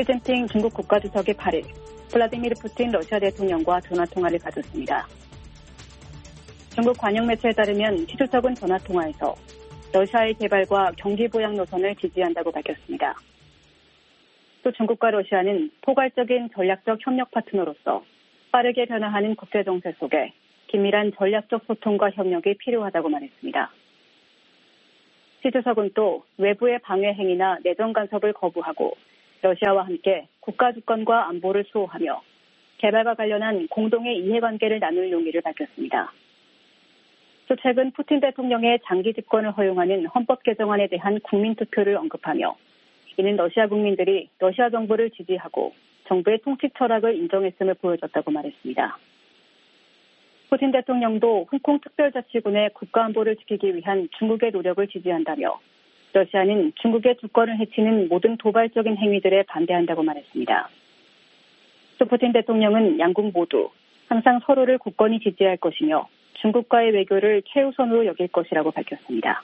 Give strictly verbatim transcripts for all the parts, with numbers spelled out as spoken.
시진핑 중국 국가주석이 팔 일 블라디미르 푸틴 러시아 대통령과 전화통화를 가졌습니다. 중국 관영 매체에 따르면 시 주석은 전화통화에서 러시아의 개발과 경기 부양 노선을 지지한다고 밝혔습니다. 또 중국과 러시아는 포괄적인 전략적 협력 파트너로서 빠르게 변화하는 국제 정세 속에 긴밀한 전략적 소통과 협력이 필요하다고 말했습니다. 시 주석은 또 외부의 방해 행위나 내정 간섭을 거부하고 러시아와 함께 국가 주권과 안보를 수호하며 개발과 관련한 공동의 이해관계를 나눌 용의를 밝혔습니다. 또 최근 푸틴 대통령의 장기 집권을 허용하는 헌법 개정안에 대한 국민투표를 언급하며 이는 러시아 국민들이 러시아 정부를 지지하고 정부의 통치 철학을 인정했음을 보여줬다고 말했습니다. 푸틴 대통령도 홍콩 특별자치군의 국가안보를 지키기 위한 중국의 노력을 지지한다며 러시아는 중국의 주권을 해치는 모든 도발적인 행위들에 반대한다고 말했습니다. 또 푸틴 대통령은 양국 모두 항상 서로를 굳건히 지지할 것이며 중국과의 외교를 최우선으로 여길 것이라고 밝혔습니다.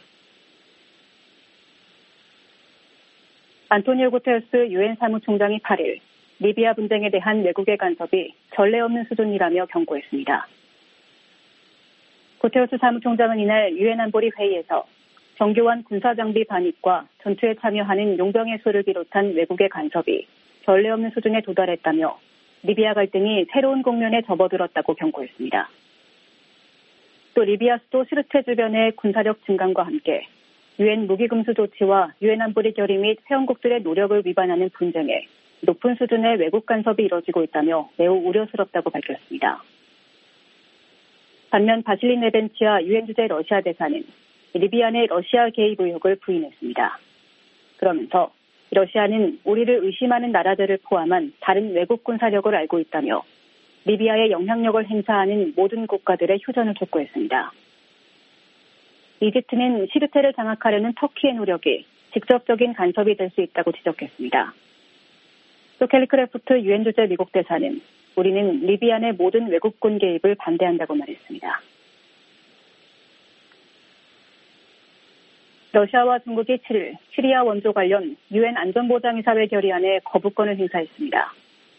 안토니오 구테르스 유엔 사무총장이 팔 일 리비아 분쟁에 대한 외국의 간섭이 전례 없는 수준이라며 경고했습니다. 구테르스 사무총장은 이날 유엔 안보리 회의에서 정교한 군사장비 반입과 전투에 참여하는 용병의 수를 비롯한 외국의 간섭이 전례 없는 수준에 도달했다며 리비아 갈등이 새로운 국면에 접어들었다고 경고했습니다. 또 리비아 수도 시르테 주변의 군사력 증강과 함께 유엔 무기금수 조치와 유엔 안보리 결의 및 회원국들의 노력을 위반하는 분쟁에 높은 수준의 외국 간섭이 이뤄지고 있다며 매우 우려스럽다고 밝혔습니다. 반면 바실리 네벤치아 유엔 주재 러시아 대사는 리비아 내 러시아 개입 의혹을 부인했습니다. 그러면서 러시아는 우리를 의심하는 나라들을 포함한 다른 외국 군사력을 알고 있다며 리비아의 영향력을 행사하는 모든 국가들의 휴전을 촉구했습니다. 이집트는 시르테를 장악하려는 터키의 노력이 직접적인 간섭이 될 수 있다고 지적했습니다. 또 켈리 크래프트 유엔 주재 미국 대사는 우리는 리비아 내 모든 외국군 개입을 반대한다고 말했습니다. 러시아와 중국이 칠 일 시리아 원조 관련 유엔 안전보장이사회 결의안에 거부권을 행사했습니다.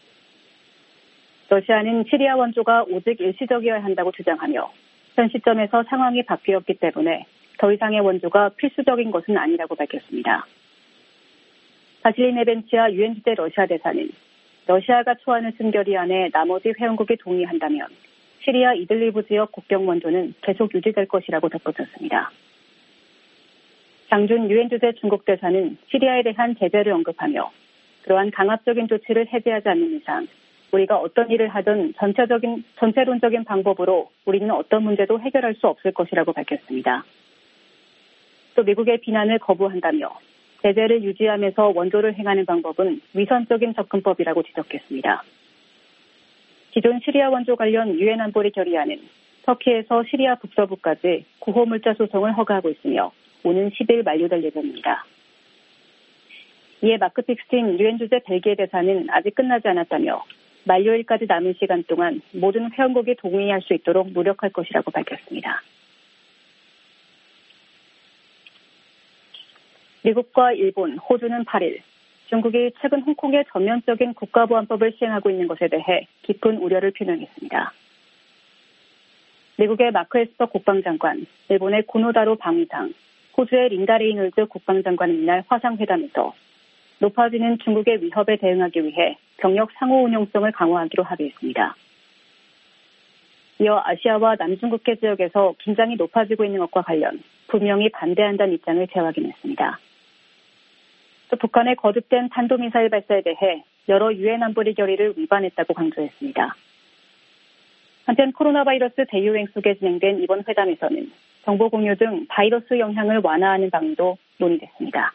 러시아는 시리아 원조가 오직 일시적이어야 한다고 주장하며 현 시점에서 상황이 바뀌었기 때문에 더 이상의 원조가 필수적인 것은 아니라고 밝혔습니다. 바실리 네벤치아 유엔 주재 러시아 대사는 러시아가 초안을 쓴 결의안에 나머지 회원국이 동의한다면 시리아 이들리브 지역 국경 원조는 계속 유지될 것이라고 덧붙였습니다. 장준 유엔 주재 중국 대사는 시리아에 대한 제재를 언급하며 그러한 강압적인 조치를 해제하지 않는 이상 우리가 어떤 일을 하든 전체적인, 전체론적인 방법으로 우리는 어떤 문제도 해결할 수 없을 것이라고 밝혔습니다. 또 미국의 비난을 거부한다며 제재를 유지하면서 원조를 행하는 방법은 위선적인 접근법이라고 지적했습니다. 기존 시리아 원조 관련 유엔 안보리 결의안은 터키에서 시리아 북서부까지 구호물자 소송을 허가하고 있으며 오는 십 일 만료될 예정입니다. 이에 마크 픽스틴 유엔 주재 벨기에 대사는 아직 끝나지 않았다며 만료일까지 남은 시간 동안 모든 회원국이 동의할 수 있도록 노력할 것이라고 밝혔습니다. 미국과 일본, 호주는 팔 일 중국이 최근 홍콩의 전면적인 국가보안법을 시행하고 있는 것에 대해 깊은 우려를 표명했습니다. 미국의 마크 에스퍼 국방장관, 일본의 고노다로 방위상, 호주의 린다 레이놀즈 국방장관은 이날 화상회담에서 높아지는 중국의 위협에 대응하기 위해 병력 상호 운용성을 강화하기로 합의했습니다. 이어 아시아와 남중국해 지역에서 긴장이 높아지고 있는 것과 관련 분명히 반대한다는 입장을 재확인했습니다. 또 북한의 거듭된 탄도미사일 발사에 대해 여러 유엔 안보리 결의를 위반했다고 강조했습니다. 한편 코로나 바이러스 대유행 속에 진행된 이번 회담에서는 정보 공유 등 바이러스 영향을 완화하는 방안도 논의됐습니다.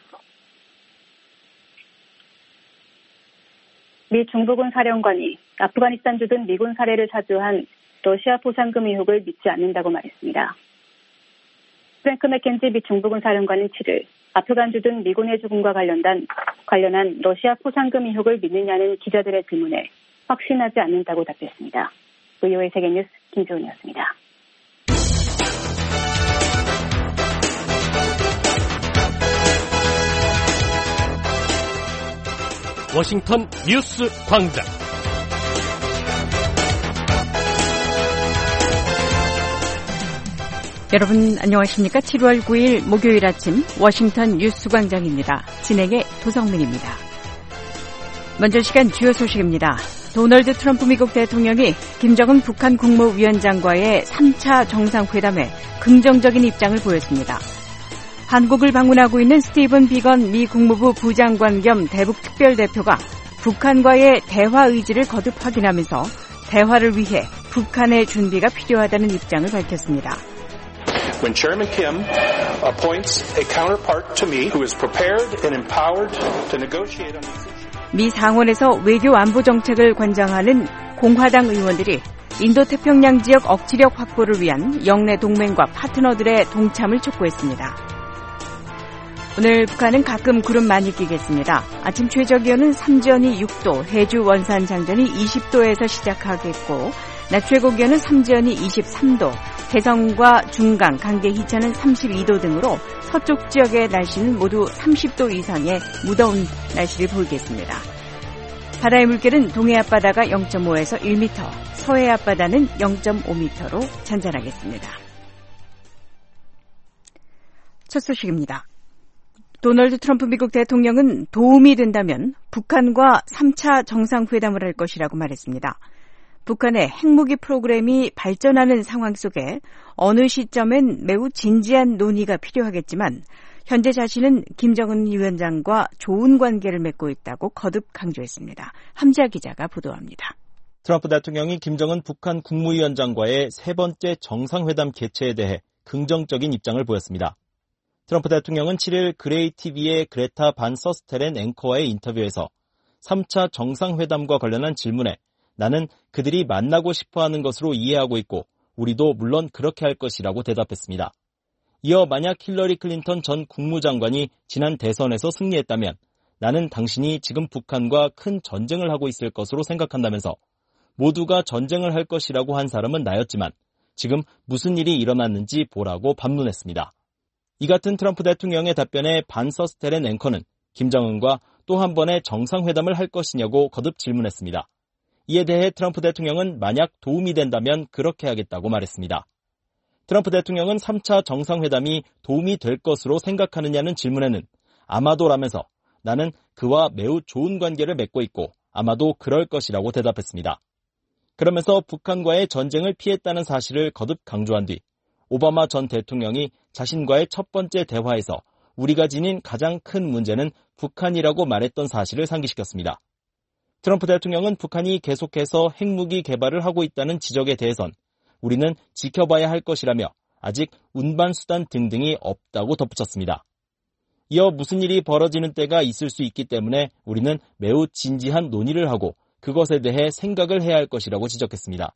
미 중부군 사령관이 아프가니스탄 주둔 미군 사례를 사주한 러시아 포상금 의혹을 믿지 않는다고 말했습니다. 프랭크 맥켄지 미 중부군 사령관은 칠 일 아프간 주둔 미군의 죽음과 관련된, 관련한 러시아 포상금 의혹을 믿느냐는 기자들의 질문에 확신하지 않는다고 답했습니다. 브이오에이 세계뉴스 김지훈이었습니다. 워싱턴 뉴스 광장. 여러분 안녕하십니까? 칠월 구일 목요일 아침 워싱턴 뉴스 광장입니다. 진행의 도성민입니다. 먼저 시간 주요 소식입니다. 도널드 트럼프 미국 대통령이 김정은 북한 국무위원장과의 삼 차 정상회담에 긍정적인 입장을 보였습니다. 한국을 방문하고 있는 스티븐 비건 미 국무부 부장관 겸 대북 특별대표가 북한과의 대화 의지를 거듭 확인하면서 대화를 위해 북한의 준비가 필요하다는 입장을 밝혔습니다. When Chairman Kim appoints a counterpart to me who is prepared and empowered to negotiate on these issues. 미 상원에서 외교 안보 정책을 관장하는 공화당 의원들이 인도태평양 지역 억지력 확보를 위한 영내 동맹과 파트너들의 동참을 촉구했습니다. 오늘 북한은 가끔 구름 많이 끼겠습니다. 아침 최저기온은 삼지연이 육 도, 해주 원산 장전이 이십 도에서 시작하겠고 낮 최고 기온은 삼지연이 이십삼 도, 해성과 중강, 강계 희천은 삼십이 도 등으로 서쪽 지역의 날씨는 모두 삼십 도 이상의 무더운 날씨를 보이겠습니다. 바다의 물결은 동해 앞바다가 영 점 오에서 일 미터, 서해 앞바다는 영 점 오 미터로 잔잔하겠습니다. 첫 소식입니다. 도널드 트럼프 미국 대통령은 도움이 된다면 북한과 삼 차 정상회담을 할 것이라고 말했습니다. 북한의 핵무기 프로그램이 발전하는 상황 속에 어느 시점엔 매우 진지한 논의가 필요하겠지만 현재 자신은 김정은 위원장과 좋은 관계를 맺고 있다고 거듭 강조했습니다. 함자 기자가 보도합니다. 트럼프 대통령이 김정은 북한 국무위원장과의 세 번째 정상회담 개최에 대해 긍정적인 입장을 보였습니다. 트럼프 대통령은 칠일 그레이 티비의 그레타 반 서스텔렌 앵커와의 인터뷰에서 삼 차 정상회담과 관련한 질문에 나는 그들이 만나고 싶어하는 것으로 이해하고 있고 우리도 물론 그렇게 할 것이라고 대답했습니다. 이어 만약 힐러리 클린턴 전 국무장관이 지난 대선에서 승리했다면 나는 당신이 지금 북한과 큰 전쟁을 하고 있을 것으로 생각한다면서 모두가 전쟁을 할 것이라고 한 사람은 나였지만 지금 무슨 일이 일어났는지 보라고 반문했습니다. 이 같은 트럼프 대통령의 답변에 반 서스텔렌 앵커는 김정은과 또 한 번의 정상회담을 할 것이냐고 거듭 질문했습니다. 이에 대해 트럼프 대통령은 만약 도움이 된다면 그렇게 하겠다고 말했습니다. 트럼프 대통령은 삼 차 정상회담이 도움이 될 것으로 생각하느냐는 질문에는 아마도라면서 나는 그와 매우 좋은 관계를 맺고 있고 아마도 그럴 것이라고 대답했습니다. 그러면서 북한과의 전쟁을 피했다는 사실을 거듭 강조한 뒤 오바마 전 대통령이 자신과의 첫 번째 대화에서 우리가 지닌 가장 큰 문제는 북한이라고 말했던 사실을 상기시켰습니다. 트럼프 대통령은 북한이 계속해서 핵무기 개발을 하고 있다는 지적에 대해선 우리는 지켜봐야 할 것이라며 아직 운반수단 등등이 없다고 덧붙였습니다. 이어 무슨 일이 벌어지는 때가 있을 수 있기 때문에 우리는 매우 진지한 논의를 하고 그것에 대해 생각을 해야 할 것이라고 지적했습니다.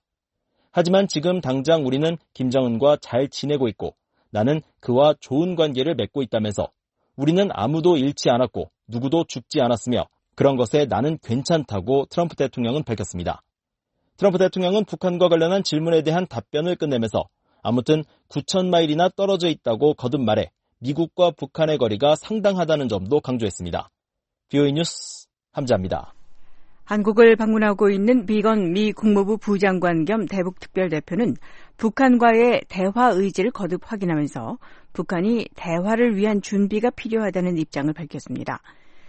하지만 지금 당장 우리는 김정은과 잘 지내고 있고 나는 그와 좋은 관계를 맺고 있다면서 우리는 아무도 잃지 않았고 누구도 죽지 않았으며 그런 것에 나는 괜찮다고 트럼프 대통령은 밝혔습니다. 트럼프 대통령은 북한과 관련한 질문에 대한 답변을 끝내면서 아무튼 구천 마일이나 떨어져 있다고 거듭 말해 미국과 북한의 거리가 상당하다는 점도 강조했습니다. 비오이 뉴스 함자입니다. 한국을 방문하고 있는 비건 미 국무부 부장관 겸 대북 특별대표는 북한과의 대화 의지를 거듭 확인하면서 북한이 대화를 위한 준비가 필요하다는 입장을 밝혔습니다.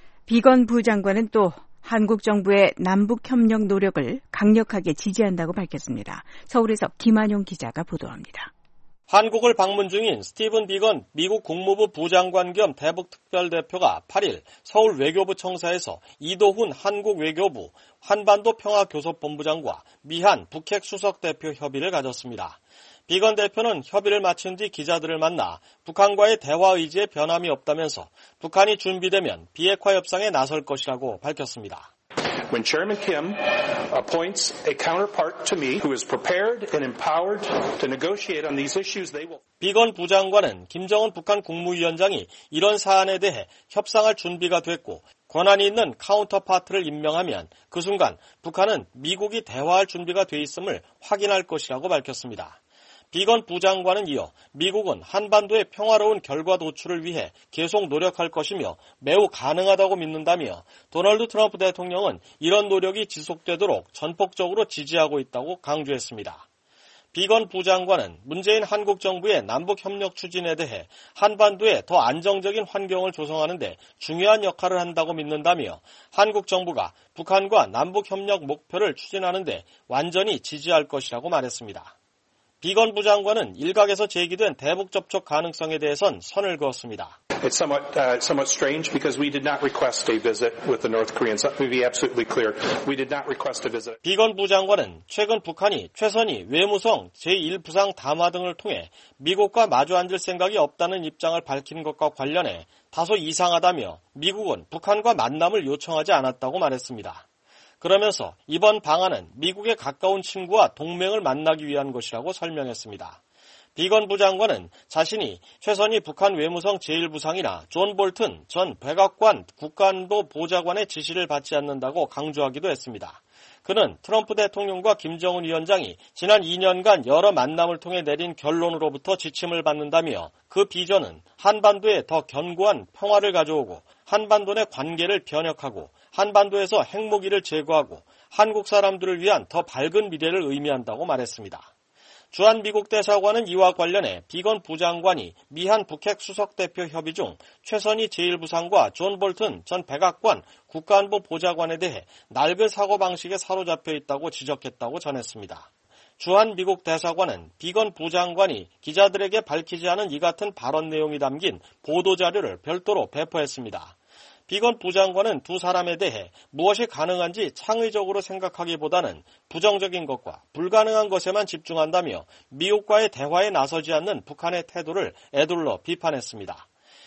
비건 부장관은 또 한국 정부의 남북협력 노력을 강력하게 지지한다고 밝혔습니다. 서울에서 김한용 기자가 보도합니다. 한국을 방문 중인 스티븐 비건 미국 국무부 부장관 겸 대북 특별대표가 팔일 서울 외교부 청사에서 이도훈 한국 외교부 한반도 평화교섭본부장과 미한 북핵 수석대표 협의를 가졌습니다. 비건 대표는 협의를 마친 뒤 기자들을 만나 북한과의 대화 의지에 변함이 없다면서 북한이 준비되면 비핵화 협상에 나설 것이라고 밝혔습니다. When Chairman Kim appoints a counterpart to me who is prepared and empowered to negotiate on these issues, they will. 비건 부장관은 김정은 북한 국무위원장이 이런 사안에 대해 협상할 준비가 됐고 권한이 있는 카운터파트를 임명하면 그 순간 북한은 미국이 대화할 준비가 돼 있음을 확인할 것이라고 밝혔습니다. 비건 부장관은 이어 미국은 한반도의 평화로운 결과 도출을 위해 계속 노력할 것이며 매우 가능하다고 믿는다며 도널드 트럼프 대통령은 이런 노력이 지속되도록 전폭적으로 지지하고 있다고 강조했습니다. 비건 부장관은 문재인 한국 정부의 남북협력 추진에 대해 한반도에 더 안정적인 환경을 조성하는 데 중요한 역할을 한다고 믿는다며 한국 정부가 북한과 남북협력 목표를 추진하는 데 완전히 지지할 것이라고 말했습니다. 비건 부장관은 일각에서 제기된 대북 접촉 가능성에 대해선 선을 그었습니다. It's somewhat, uh, somewhat strange because we did not request a visit with the North Koreans. Let me be absolutely clear. We did not request a visit. 비건 부장관은 최근 북한이 최선희 외무성 제일 부상 담화 등을 통해 미국과 마주 앉을 생각이 없다는 입장을 밝힌 것과 관련해 다소 이상하다며 미국은 북한과 만남을 요청하지 않았다고 말했습니다. 그러면서 이번 방안은 미국의 가까운 친구와 동맹을 만나기 위한 것이라고 설명했습니다. 비건 부장관은 자신이 최선희 북한 외무성 제일 부상이나 존 볼튼 전 백악관 국가안보 보좌관의 지시를 받지 않는다고 강조하기도 했습니다. 그는 트럼프 대통령과 김정은 위원장이 지난 이 년간 여러 만남을 통해 내린 결론으로부터 지침을 받는다며 그 비전은 한반도에 더 견고한 평화를 가져오고 한반도 내 관계를 변혁하고 한반도에서 핵무기를 제거하고 한국 사람들을 위한 더 밝은 미래를 의미한다고 말했습니다. 주한 미국 대사관은 이와 관련해 비건 부장관이 미한 북핵 수석대표 협의 중 최선희 제일 부상과 존 볼튼 전 백악관 국가안보 보좌관에 대해 낡은 사고방식에 사로잡혀 있다고 지적했다고 전했습니다. 주한 미국 대사관은 비건 부장관이 기자들에게 밝히지 않은 이 같은 발언 내용이 담긴 보도자료를 별도로 배포했습니다. 비건 부장관은 두 사람에 대해 무엇이 가능한지 창의적으로 생각하기보다는 부정적인 것과 불가능한 것에만 집중한다며 미국과의 대화에 나서지 않는 북한의 태도를 에둘러 비판했습니다.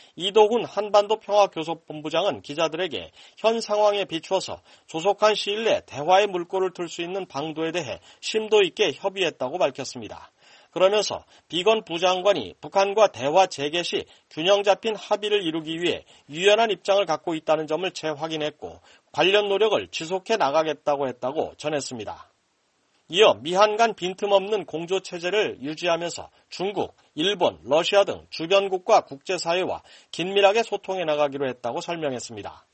이도훈 한반도 평화교섭본부장은 기자들에게 현 상황에 비추어서 조속한 시일 내 대화의 물꼬를 틀 수 있는 방도에 대해 심도 있게 협의했다고 밝혔습니다. 그러면서 비건 부장관이 북한과 대화 재개 시 균형 잡힌 합의를 이루기 위해 유연한 입장을 갖고 있다는 점을 재확인했고 관련 노력을 지속해 나가겠다고 했다고 전했습니다. 이어 미한 간 빈틈없는 공조체제를 유지하면서 중국, 일본, 러시아 등 주변국과 국제사회와 긴밀하게 소통해 나가기로 했다고 설명했습니다.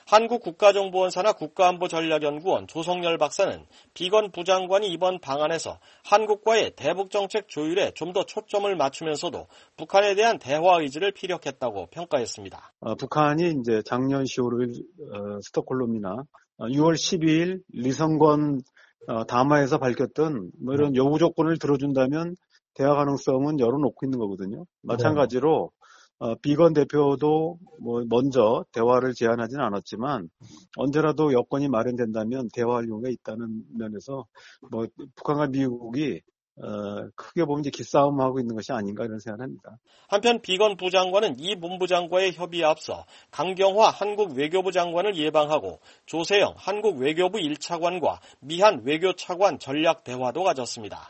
한국국가정보원사나 국가안보전략연구원 조성열 박사는 비건 부장관이 이번 방안에서 한국과의 대북정책 조율에 좀 더 초점을 맞추면서도 북한에 대한 대화 의지를 피력했다고 평가했습니다. 어, 북한이 이제 작년 시월 오일 어, 스톡홀름이나 어, 유월 십이일 리성건 어, 담화에서 밝혔던 뭐 이런 요구 조건을 들어준다면 대화 가능성은 열어놓고 있는 거거든요. 마찬가지로 어, 비건 대표도 뭐 먼저 대화를 제안하지는 않았지만 언제라도 여건이 마련된다면 대화할 용의가 있다는 면에서 뭐 북한과 미국이 어, 크게 보면 이제 기싸움하고 있는 것이 아닌가 이런 생각을 합니다. 한편 비건 부장관은 이 본부장과의 협의에 앞서 강경화 한국 외교부 장관을 예방하고 조세영 한국 외교부 일 차관과 미한 외교차관 전략 대화도 가졌습니다.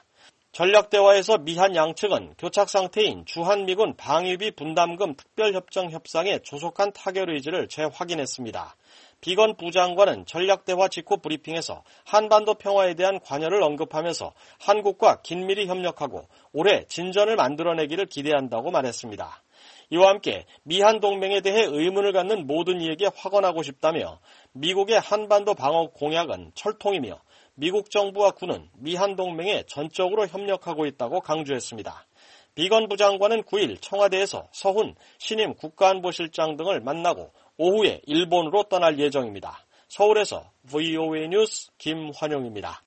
전략대화에서 미한 양측은 교착 상태인 주한미군 방위비 분담금 특별협정 협상의 조속한 타결 의지를 재확인했습니다. 비건 부장관은 전략대화 직후 브리핑에서 한반도 평화에 대한 관여를 언급하면서 한국과 긴밀히 협력하고 올해 진전을 만들어내기를 기대한다고 말했습니다. 이와 함께 미한 동맹에 대해 의문을 갖는 모든 이에게 확언하고 싶다며 미국의 한반도 방어 공약은 철통이며 미국 정부와 군은 미한 동맹에 전적으로 협력하고 있다고 강조했습니다. 비건 부장관은 구일 청와대에서 서훈 신임 국가안보실장 등을 만나고 오후에 일본으로 떠날 예정입니다. 서울에서 브이오에이 뉴스 김환용입니다.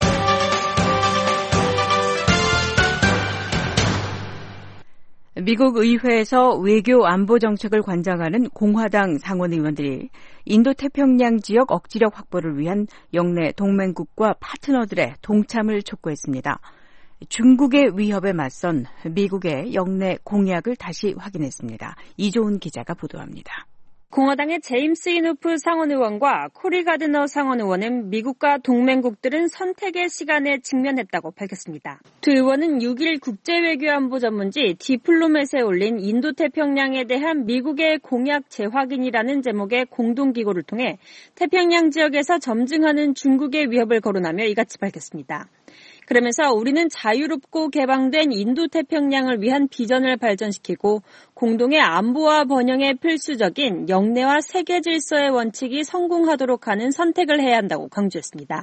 미국 의회에서 외교 안보 정책을 관장하는 공화당 상원 의원들이 인도태평양 지역 억지력 확보를 위한 영내 동맹국과 파트너들의 동참을 촉구했습니다. 중국의 위협에 맞선 미국의 영내 공약을 다시 확인했습니다. 이조은 기자가 보도합니다. 공화당의 제임스 이누프 상원의원과 코리 가드너 상원의원은 미국과 동맹국들은 선택의 시간에 직면했다고 밝혔습니다. 두 의원은 육일 국제외교안보 전문지 디플로맷에 올린 인도태평양에 대한 미국의 공약 재확인이라는 제목의 공동기고를 통해 태평양 지역에서 점증하는 중국의 위협을 거론하며 이같이 밝혔습니다. 그러면서 우리는 자유롭고 개방된 인도태평양을 위한 비전을 발전시키고 공동의 안보와 번영에 필수적인 영내와 세계 질서의 원칙이 성공하도록 하는 선택을 해야 한다고 강조했습니다.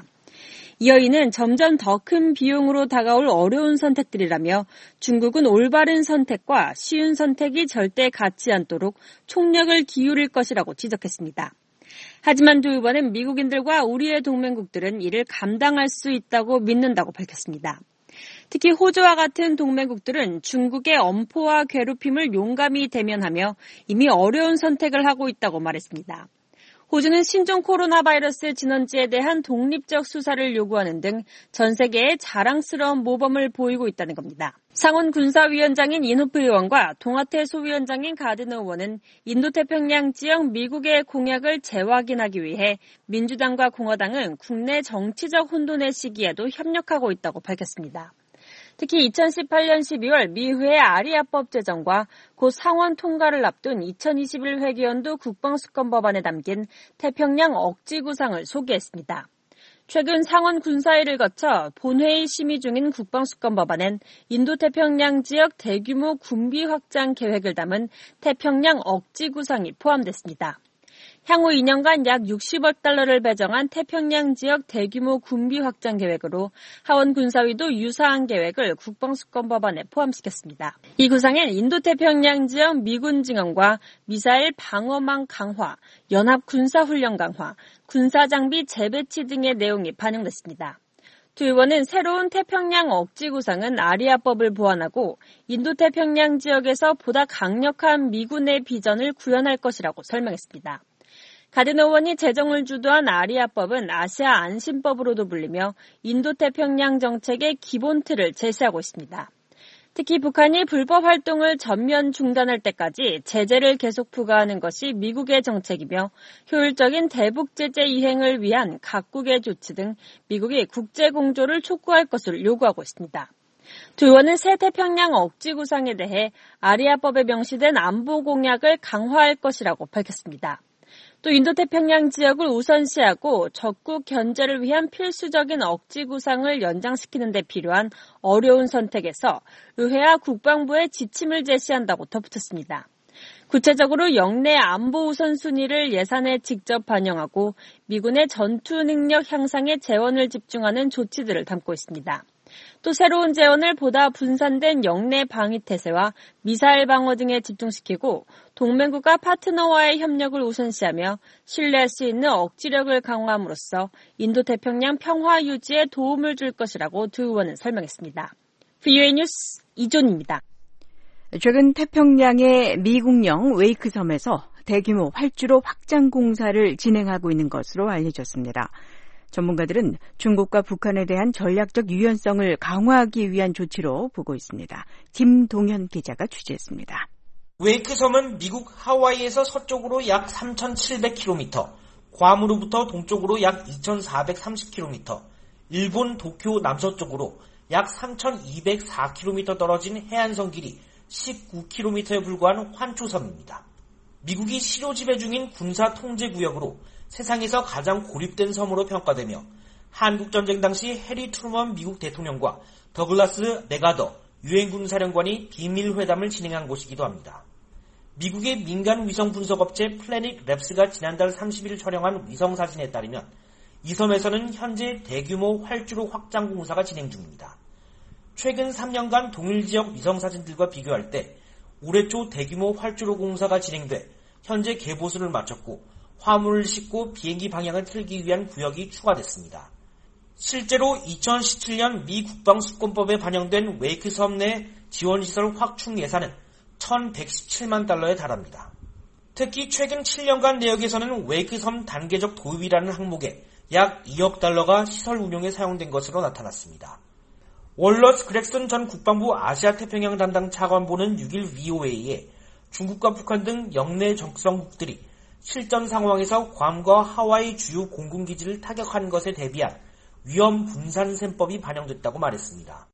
이어 이는 점점 더 큰 비용으로 다가올 어려운 선택들이라며 중국은 올바른 선택과 쉬운 선택이 절대 같지 않도록 총력을 기울일 것이라고 지적했습니다. 하지만 두 의원은 미국인들과 우리의 동맹국들은 이를 감당할 수 있다고 믿는다고 밝혔습니다. 특히 호주와 같은 동맹국들은 중국의 엄포와 괴롭힘을 용감히 대면하며 이미 어려운 선택을 하고 있다고 말했습니다. 호주는 신종 코로나 바이러스 진원지에 대한 독립적 수사를 요구하는 등 전 세계에 자랑스러운 모범을 보이고 있다는 겁니다. 상원 군사위원장인 인호프 의원과 동아태 소위원장인 가드너 의원은 인도태평양 지역 미국의 공약을 재확인하기 위해 민주당과 공화당은 국내 정치적 혼돈의 시기에도 협력하고 있다고 밝혔습니다. 특히 이천십팔년 십이월 미회의 아리아법 제정과 곧 상원 통과를 앞둔 이천이십일 회계연도 국방수권법안에 담긴 태평양 억지 구상을 소개했습니다. 최근 상원 군사회를 거쳐 본회의 심의 중인 국방수권법안엔 인도태평양 지역 대규모 군비 확장 계획을 담은 태평양 억지 구상이 포함됐습니다. 향후 이 년간 약 육십억 달러를 배정한 태평양 지역 대규모 군비 확장 계획으로 하원 군사위도 유사한 계획을 국방수권법안에 포함시켰습니다. 이 구상엔 인도태평양 지역 미군 증원과 미사일 방어망 강화, 연합 군사훈련 강화, 군사장비 재배치 등의 내용이 반영됐습니다. 두 의원은 새로운 태평양 억지 구상은 아리아법을 보완하고 인도태평양 지역에서 보다 강력한 미군의 비전을 구현할 것이라고 설명했습니다. 가드너 의원이 제정을 주도한 아리아법은 아시아 안심법으로도 불리며 인도태평양 정책의 기본 틀을 제시하고 있습니다. 특히 북한이 불법 활동을 전면 중단할 때까지 제재를 계속 부과하는 것이 미국의 정책이며 효율적인 대북 제재 이행을 위한 각국의 조치 등 미국이 국제 공조를 촉구할 것을 요구하고 있습니다. 두 의원은 새 태평양 억지 구상에 대해 아리아법에 명시된 안보 공약을 강화할 것이라고 밝혔습니다. 또 인도태평양 지역을 우선시하고 적국 견제를 위한 필수적인 억지 구상을 연장시키는 데 필요한 어려운 선택에서 의회와 국방부에 지침을 제시한다고 덧붙였습니다. 구체적으로 영내 안보 우선순위를 예산에 직접 반영하고 미군의 전투 능력 향상에 재원을 집중하는 조치들을 담고 있습니다. 또 새로운 재원을 보다 분산된 영내 방위태세와 미사일 방어 등에 집중시키고 동맹국가 파트너와의 협력을 우선시하며 신뢰할 수 있는 억지력을 강화함으로써 인도태평양 평화 유지에 도움을 줄 것이라고 두 의원은 설명했습니다. 브이오에이 뉴스 이존입니다. 최근 태평양의 미국령 웨이크 섬에서 대규모 활주로 확장 공사를 진행하고 있는 것으로 알려졌습니다. 전문가들은 중국과 북한에 대한 전략적 유연성을 강화하기 위한 조치로 보고 있습니다. 김동현 기자가 취재했습니다. 웨이크 섬은 미국 하와이에서 서쪽으로 약 삼천칠백 킬로미터, 괌으로부터 동쪽으로 약 이천사백삼십 킬로미터, 일본 도쿄 남서쪽으로 약 삼천이백사 킬로미터 떨어진 해안선 길이 십구 킬로미터에 불과한 환초섬입니다. 미국이 실효 지배 중인 군사 통제 구역으로 세상에서 가장 고립된 섬으로 평가되며 한국전쟁 당시 해리 트루먼 미국 대통령과 더글라스 맥아더 유엔군 사령관이 비밀회담을 진행한 곳이기도 합니다. 미국의 민간 위성 분석업체 플래닛 랩스가 지난달 삼십일 촬영한 위성사진에 따르면 이 섬에서는 현재 대규모 활주로 확장 공사가 진행 중입니다. 최근 삼 년간 동일 지역 위성사진들과 비교할 때 올해 초 대규모 활주로 공사가 진행돼 현재 개보수를 마쳤고 화물을 싣고 비행기 방향을 틀기 위한 구역이 추가됐습니다. 실제로 이천십칠 년 미 국방수권법에 반영된 웨이크 섬 내 지원시설 확충 예산은 천백십칠만 달러에 달합니다. 특히 최근 칠 년간 내역에서는 웨이크 섬 단계적 도입이라는 항목에 약 이억 달러가 시설 운용에 사용된 것으로 나타났습니다. 월러스 그렉슨 전 국방부 아시아태평양 담당 차관보는 육 일 브이오에이에 중국과 북한 등 영내 적성국들이 실전 상황에서 괌과 하와이 주요 공군기지를 타격하는 것에 대비한 위험 분산 셈법이 반영됐다고 말했습니다.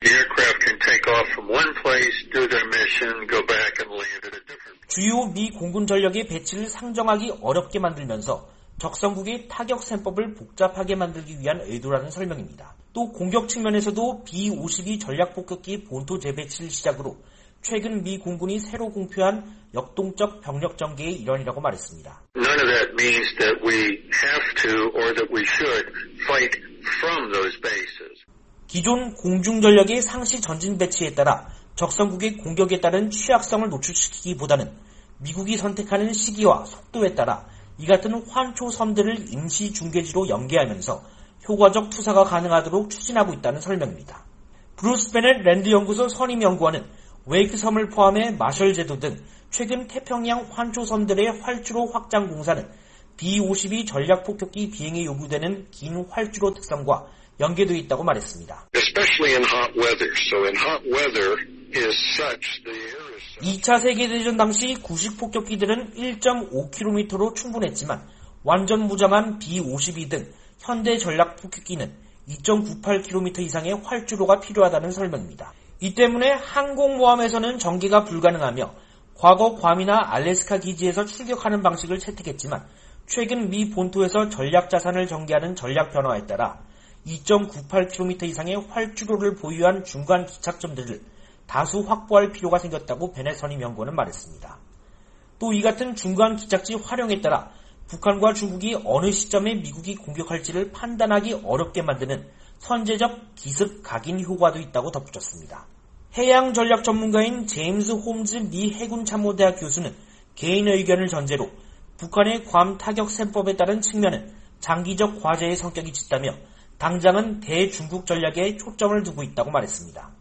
주요 미 공군 전력의 배치를 상정하기 어렵게 만들면서 적성국의 타격 셈법을 복잡하게 만들기 위한 의도라는 설명입니다. 또 공격 측면에서도 비 오십이 전략폭격기 본토 재배치를 시작으로 최근 미 공군이 새로 공표한 역동적 병력 전개의 일환이라고 말했습니다. None of that means that we have to or that we should fight from those bases. 기존 공중전력의 상시 전진 배치에 따라 적성국의 공격에 따른 취약성을 노출시키기보다는 미국이 선택하는 시기와 속도에 따라 이 같은 환초섬들을 임시 중계지로 연계하면서 효과적 투사가 가능하도록 추진하고 있다는 설명입니다. 브루스 베넷 랜드 연구소 선임 연구원은 웨이크 섬을 포함해 마셜 제도 등 최근 태평양 환초섬들의 활주로 확장 공사는 비 오십이 전략폭격기 비행에 요구되는 긴 활주로 특성과 연계되어 있다고 말했습니다. Especially in hot weather. So in hot weather is such the air is such. 이 차 세계대전 당시 구식 폭격기들은 일 점 오 킬로미터로 충분했지만 완전 무장한 비 오십이 등 현대 전략 폭격기는 이 점 구팔 킬로미터 이상의 활주로가 필요하다는 설명입니다. 이 때문에 항공모함에서는 전개가 불가능하며 과거 괌이나 알래스카 기지에서 출격하는 방식을 채택했지만 최근 미 본토에서 전략 자산을 전개하는 전략 변화에 따라 이 점 구팔 킬로미터 이상의 활주로를 보유한 중간 기착점들을 다수 확보할 필요가 생겼다고 베넷 선임 연구원은 말했습니다. 또 이 같은 중간 기착지 활용에 따라 북한과 중국이 어느 시점에 미국이 공격할지를 판단하기 어렵게 만드는 선제적 기습 각인 효과도 있다고 덧붙였습니다. 해양 전략 전문가인 제임스 홈즈 미 해군참모대학 교수는 개인 의견을 전제로 북한의 괌 타격 셈법에 따른 측면은 장기적 과제의 성격이 짙다며 당장은 대중국 전략에 초점을 두고 있다고 말했습니다.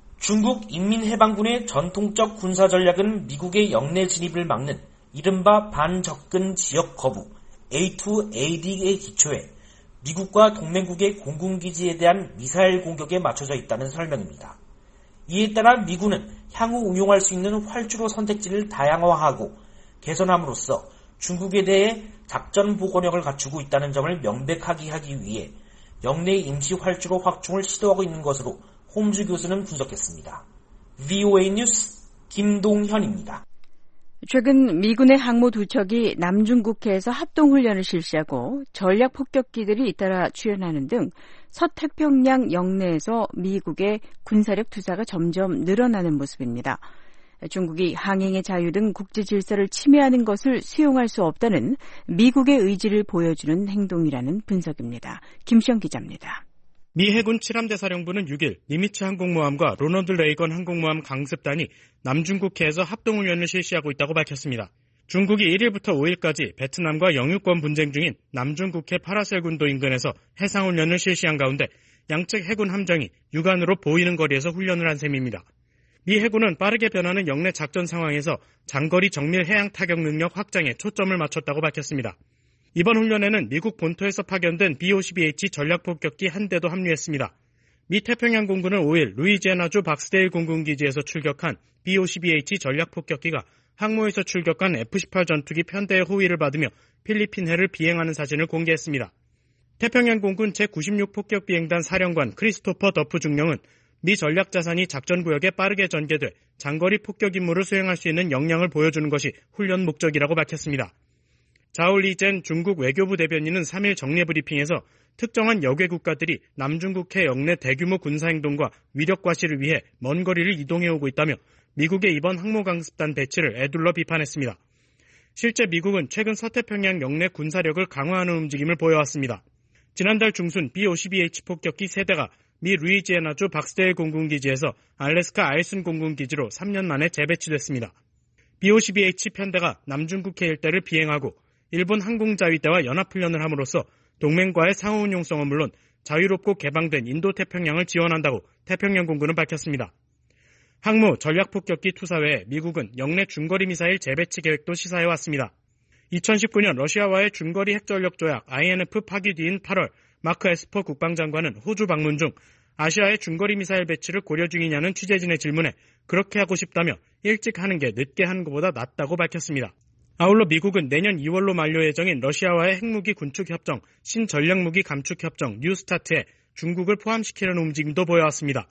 중국 인민해방군의 전통적 군사 전략은 미국의 영내 진입을 막는 이른바 반접근 지역 거부 에이 투 에이 디에 기초해 미국과 동맹국의 공군기지에 대한 미사일 공격에 맞춰져 있다는 설명입니다. 이에 따라 미군은 향후 운용할 수 있는 활주로 선택지를 다양화하고 개선함으로써 중국에 대해 작전 보고력을 갖추고 있다는 점을 명백하게 하기 위해 영내 임시 활주로 확충을 시도하고 있는 것으로 홈즈 교수는 분석했습니다. 브이오에이 뉴스 김동현입니다. 최근 미군의 항모 두 척이 남중국해에서 합동훈련을 실시하고 전략 폭격기들이 잇따라 출현하는 등 서태평양 영내에서 미국의 군사력 투사가 점점 늘어나는 모습입니다. 중국이 항행의 자유 등 국제 질서를 침해하는 것을 수용할 수 없다는 미국의 의지를 보여주는 행동이라는 분석입니다. 김시영 기자입니다. 미 해군 칠 함대 사령부는 육 일 니미츠 항공모함과 로널드 레이건 항공모함 강습단이 남중국해에서 합동훈련을 실시하고 있다고 밝혔습니다. 중국이 일 일부터 오 일까지 베트남과 영유권 분쟁 중인 남중국해 파라셀 군도 인근에서 해상훈련을 실시한 가운데 양측 해군 함정이 육안으로 보이는 거리에서 훈련을 한 셈입니다. 미 해군은 빠르게 변하는 영내 작전 상황에서 장거리 정밀 해양 타격 능력 확장에 초점을 맞췄다고 밝혔습니다. 이번 훈련에는 미국 본토에서 파견된 비 오십이 에이치 전략폭격기 한 대도 합류했습니다. 미 태평양 공군은 오 일 루이지애나주 박스데일 공군기지에서 출격한 비 오십이 에이치 전략폭격기가 항모에서 출격한 에프 십팔 전투기 편대의 호위를 받으며 필리핀해를 비행하는 사진을 공개했습니다. 태평양 공군 제구십육 폭격비행단 사령관 크리스토퍼 더프 중령은 미 전략자산이 작전구역에 빠르게 전개돼 장거리 폭격 임무를 수행할 수 있는 역량을 보여주는 것이 훈련 목적이라고 밝혔습니다. 자올리젠 중국 외교부 대변인은 삼 일 정례 브리핑에서 특정한 여개 국가들이 남중국해 영내 대규모 군사행동과 위력 과시를 위해 먼 거리를 이동해오고 있다며 미국의 이번 항모강습단 배치를 에둘러 비판했습니다. 실제 미국은 최근 서태평양 영내 군사력을 강화하는 움직임을 보여왔습니다. 지난달 중순 비 오십이 에이치 폭격기 세 대가 미 루이지애나주 박스데일 공군기지에서 알래스카 아이슨 공군기지로 삼 년 만에 재배치됐습니다. 비 오십이 에이치 편대가 남중국해 일대를 비행하고 일본 항공자위대와 연합훈련을 함으로써 동맹과의 상호운용성은 물론 자유롭고 개방된 인도태평양을 지원한다고 태평양 공군은 밝혔습니다. 항모, 전략폭격기 투사 외에 미국은 영내 중거리 미사일 재배치 계획도 시사해왔습니다. 이천십구 년 러시아와의 중거리 핵전력 조약 아이엔에프 파기 뒤인 팔월 마크 에스퍼 국방장관은 호주 방문 중 아시아의 중거리 미사일 배치를 고려 중이냐는 취재진의 질문에 그렇게 하고 싶다며 일찍 하는 게 늦게 하는 것보다 낫다고 밝혔습니다. 아울러 미국은 내년 이월로 만료 예정인 러시아와의 핵무기 군축협정, 신전략무기 감축협정 뉴스타트에 중국을 포함시키려는 움직임도 보여왔습니다.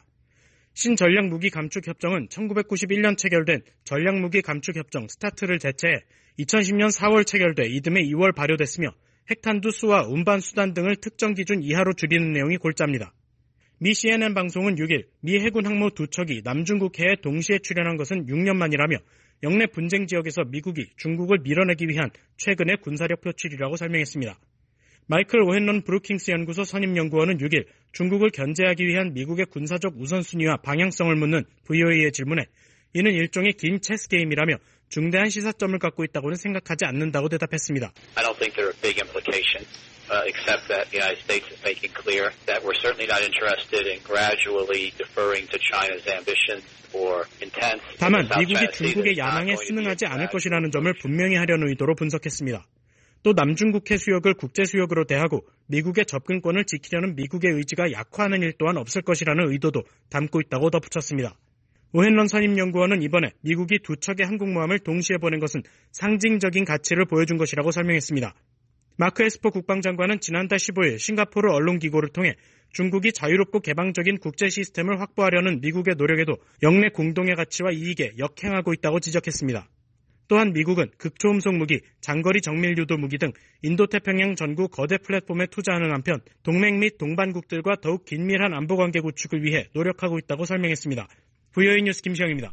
신전략무기 감축협정은 천구백구십일 년 체결된 전략무기 감축협정 스타트를 대체해 이천십 년 사월 체결돼 이듬해 이월 발효됐으며 핵탄두 수와 운반 수단 등을 특정 기준 이하로 줄이는 내용이 골자입니다. 미 씨엔엔 방송은 육 일 미 해군 항모 두 척이 남중국해에 동시에 출현한 것은 육 년 만이라며 영내 분쟁 지역에서 미국이 중국을 밀어내기 위한 최근의 군사력 표출이라고 설명했습니다. 마이클 오헨런 브루킹스 연구소 선임연구원은 육 일 중국을 견제하기 위한 미국의 군사적 우선순위와 방향성을 묻는 브이오에이의 질문에 이는 일종의 긴 체스 게임이라며 중대한 시사점을 갖고 있다고는 생각하지 않는다고 대답했습니다. I don't think there are big implications, uh, except that the United States is making clear that we're certainly not interested in gradually deferring to China's ambitions or intents. 다만 미국이 중국의 야망에 순응하지 않을 것이라는 점을 분명히 하려는 의도로 분석했습니다. 또 남중국해 수역을 국제 수역으로 대하고 미국의 접근권을 지키려는 미국의 의지가 약화하는 일 또한 없을 것이라는 의도도 담고 있다고 덧붙였습니다. 오헨런 선임연구원은 이번에 미국이 두 척의 항공모함을 동시에 보낸 것은 상징적인 가치를 보여준 것이라고 설명했습니다. 마크 에스퍼 국방장관은 지난달 십오 일 싱가포르 언론기고를 통해 중국이 자유롭고 개방적인 국제 시스템을 확보하려는 미국의 노력에도 영내 공동의 가치와 이익에 역행하고 있다고 지적했습니다. 또한 미국은 극초음속 무기, 장거리 정밀 유도 무기 등 인도태평양 전구 거대 플랫폼에 투자하는 한편 동맹 및 동반국들과 더욱 긴밀한 안보관계 구축을 위해 노력하고 있다고 설명했습니다. 브이오에이 뉴스 김시영입니다.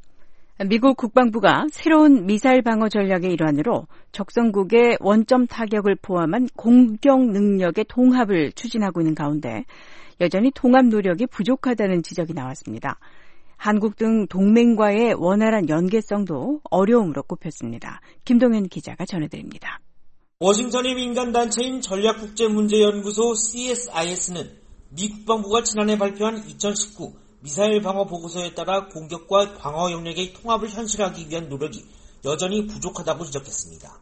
미국 국방부가 새로운 미사일 방어 전략의 일환으로 적성국의 원점 타격을 포함한 공격 능력의 통합을 추진하고 있는 가운데 여전히 통합 노력이 부족하다는 지적이 나왔습니다. 한국 등 동맹과의 원활한 연계성도 어려움으로 꼽혔습니다. 김동현 기자가 전해드립니다. 워싱턴의 민간단체인 전략국제문제연구소 씨에스아이에스는 미 국방부가 지난해 발표한 이천십구 미사일 방어 보고서에 따라 공격과 방어 영역의 통합을 현실화하기 위한 노력이 여전히 부족하다고 지적했습니다.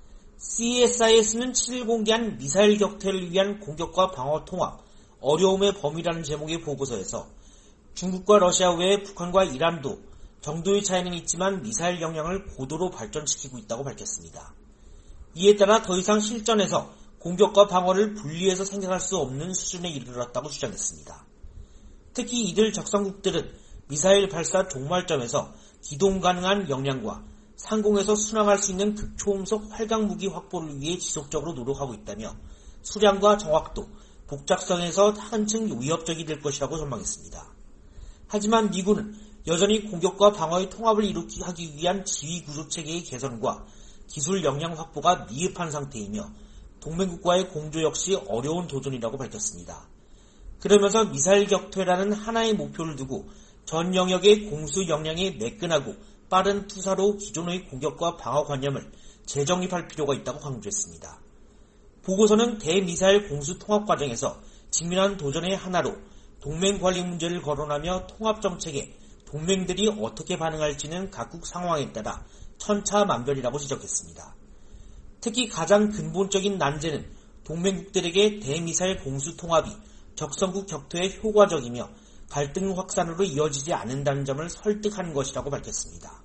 씨에스아이에스는 칠 일 공개한 미사일 격퇴를 위한 공격과 방어 통합, 어려움의 범위라는 제목의 보고서에서 중국과 러시아 외에 북한과 이란도 정도의 차이는 있지만 미사일 역량을 고도로 발전시키고 있다고 밝혔습니다. 이에 따라 더 이상 실전에서 공격과 방어를 분리해서 생각할 수 없는 수준에 이르렀다고 주장했습니다. 특히 이들 적성국들은 미사일 발사 종말점에서 기동 가능한 역량과 상공에서 순항할 수 있는 극초음속 활강 무기 확보를 위해 지속적으로 노력하고 있다며 수량과 정확도, 복잡성에서 한층 위협적이 될 것이라고 전망했습니다. 하지만 미군은 여전히 공격과 방어의 통합을 이루기 위한 지휘 구조체계의 개선과 기술 역량 확보가 미흡한 상태이며 동맹국과의 공조 역시 어려운 도전이라고 밝혔습니다. 그러면서 미사일 격퇴라는 하나의 목표를 두고 전 영역의 공수 역량이 매끈하고 빠른 투사로 기존의 공격과 방어 관념을 재정립할 필요가 있다고 강조했습니다. 보고서는 대미사일 공수 통합 과정에서 직면한 도전의 하나로 동맹 관리 문제를 거론하며 통합 정책에 동맹들이 어떻게 반응할지는 각국 상황에 따라 천차만별이라고 지적했습니다. 특히 가장 근본적인 난제는 동맹국들에게 대미사일 공수 통합이 적성국 격퇴에 효과적이며 갈등 확산으로 이어지지 않는다는 점을 설득하는 것이라고 밝혔습니다.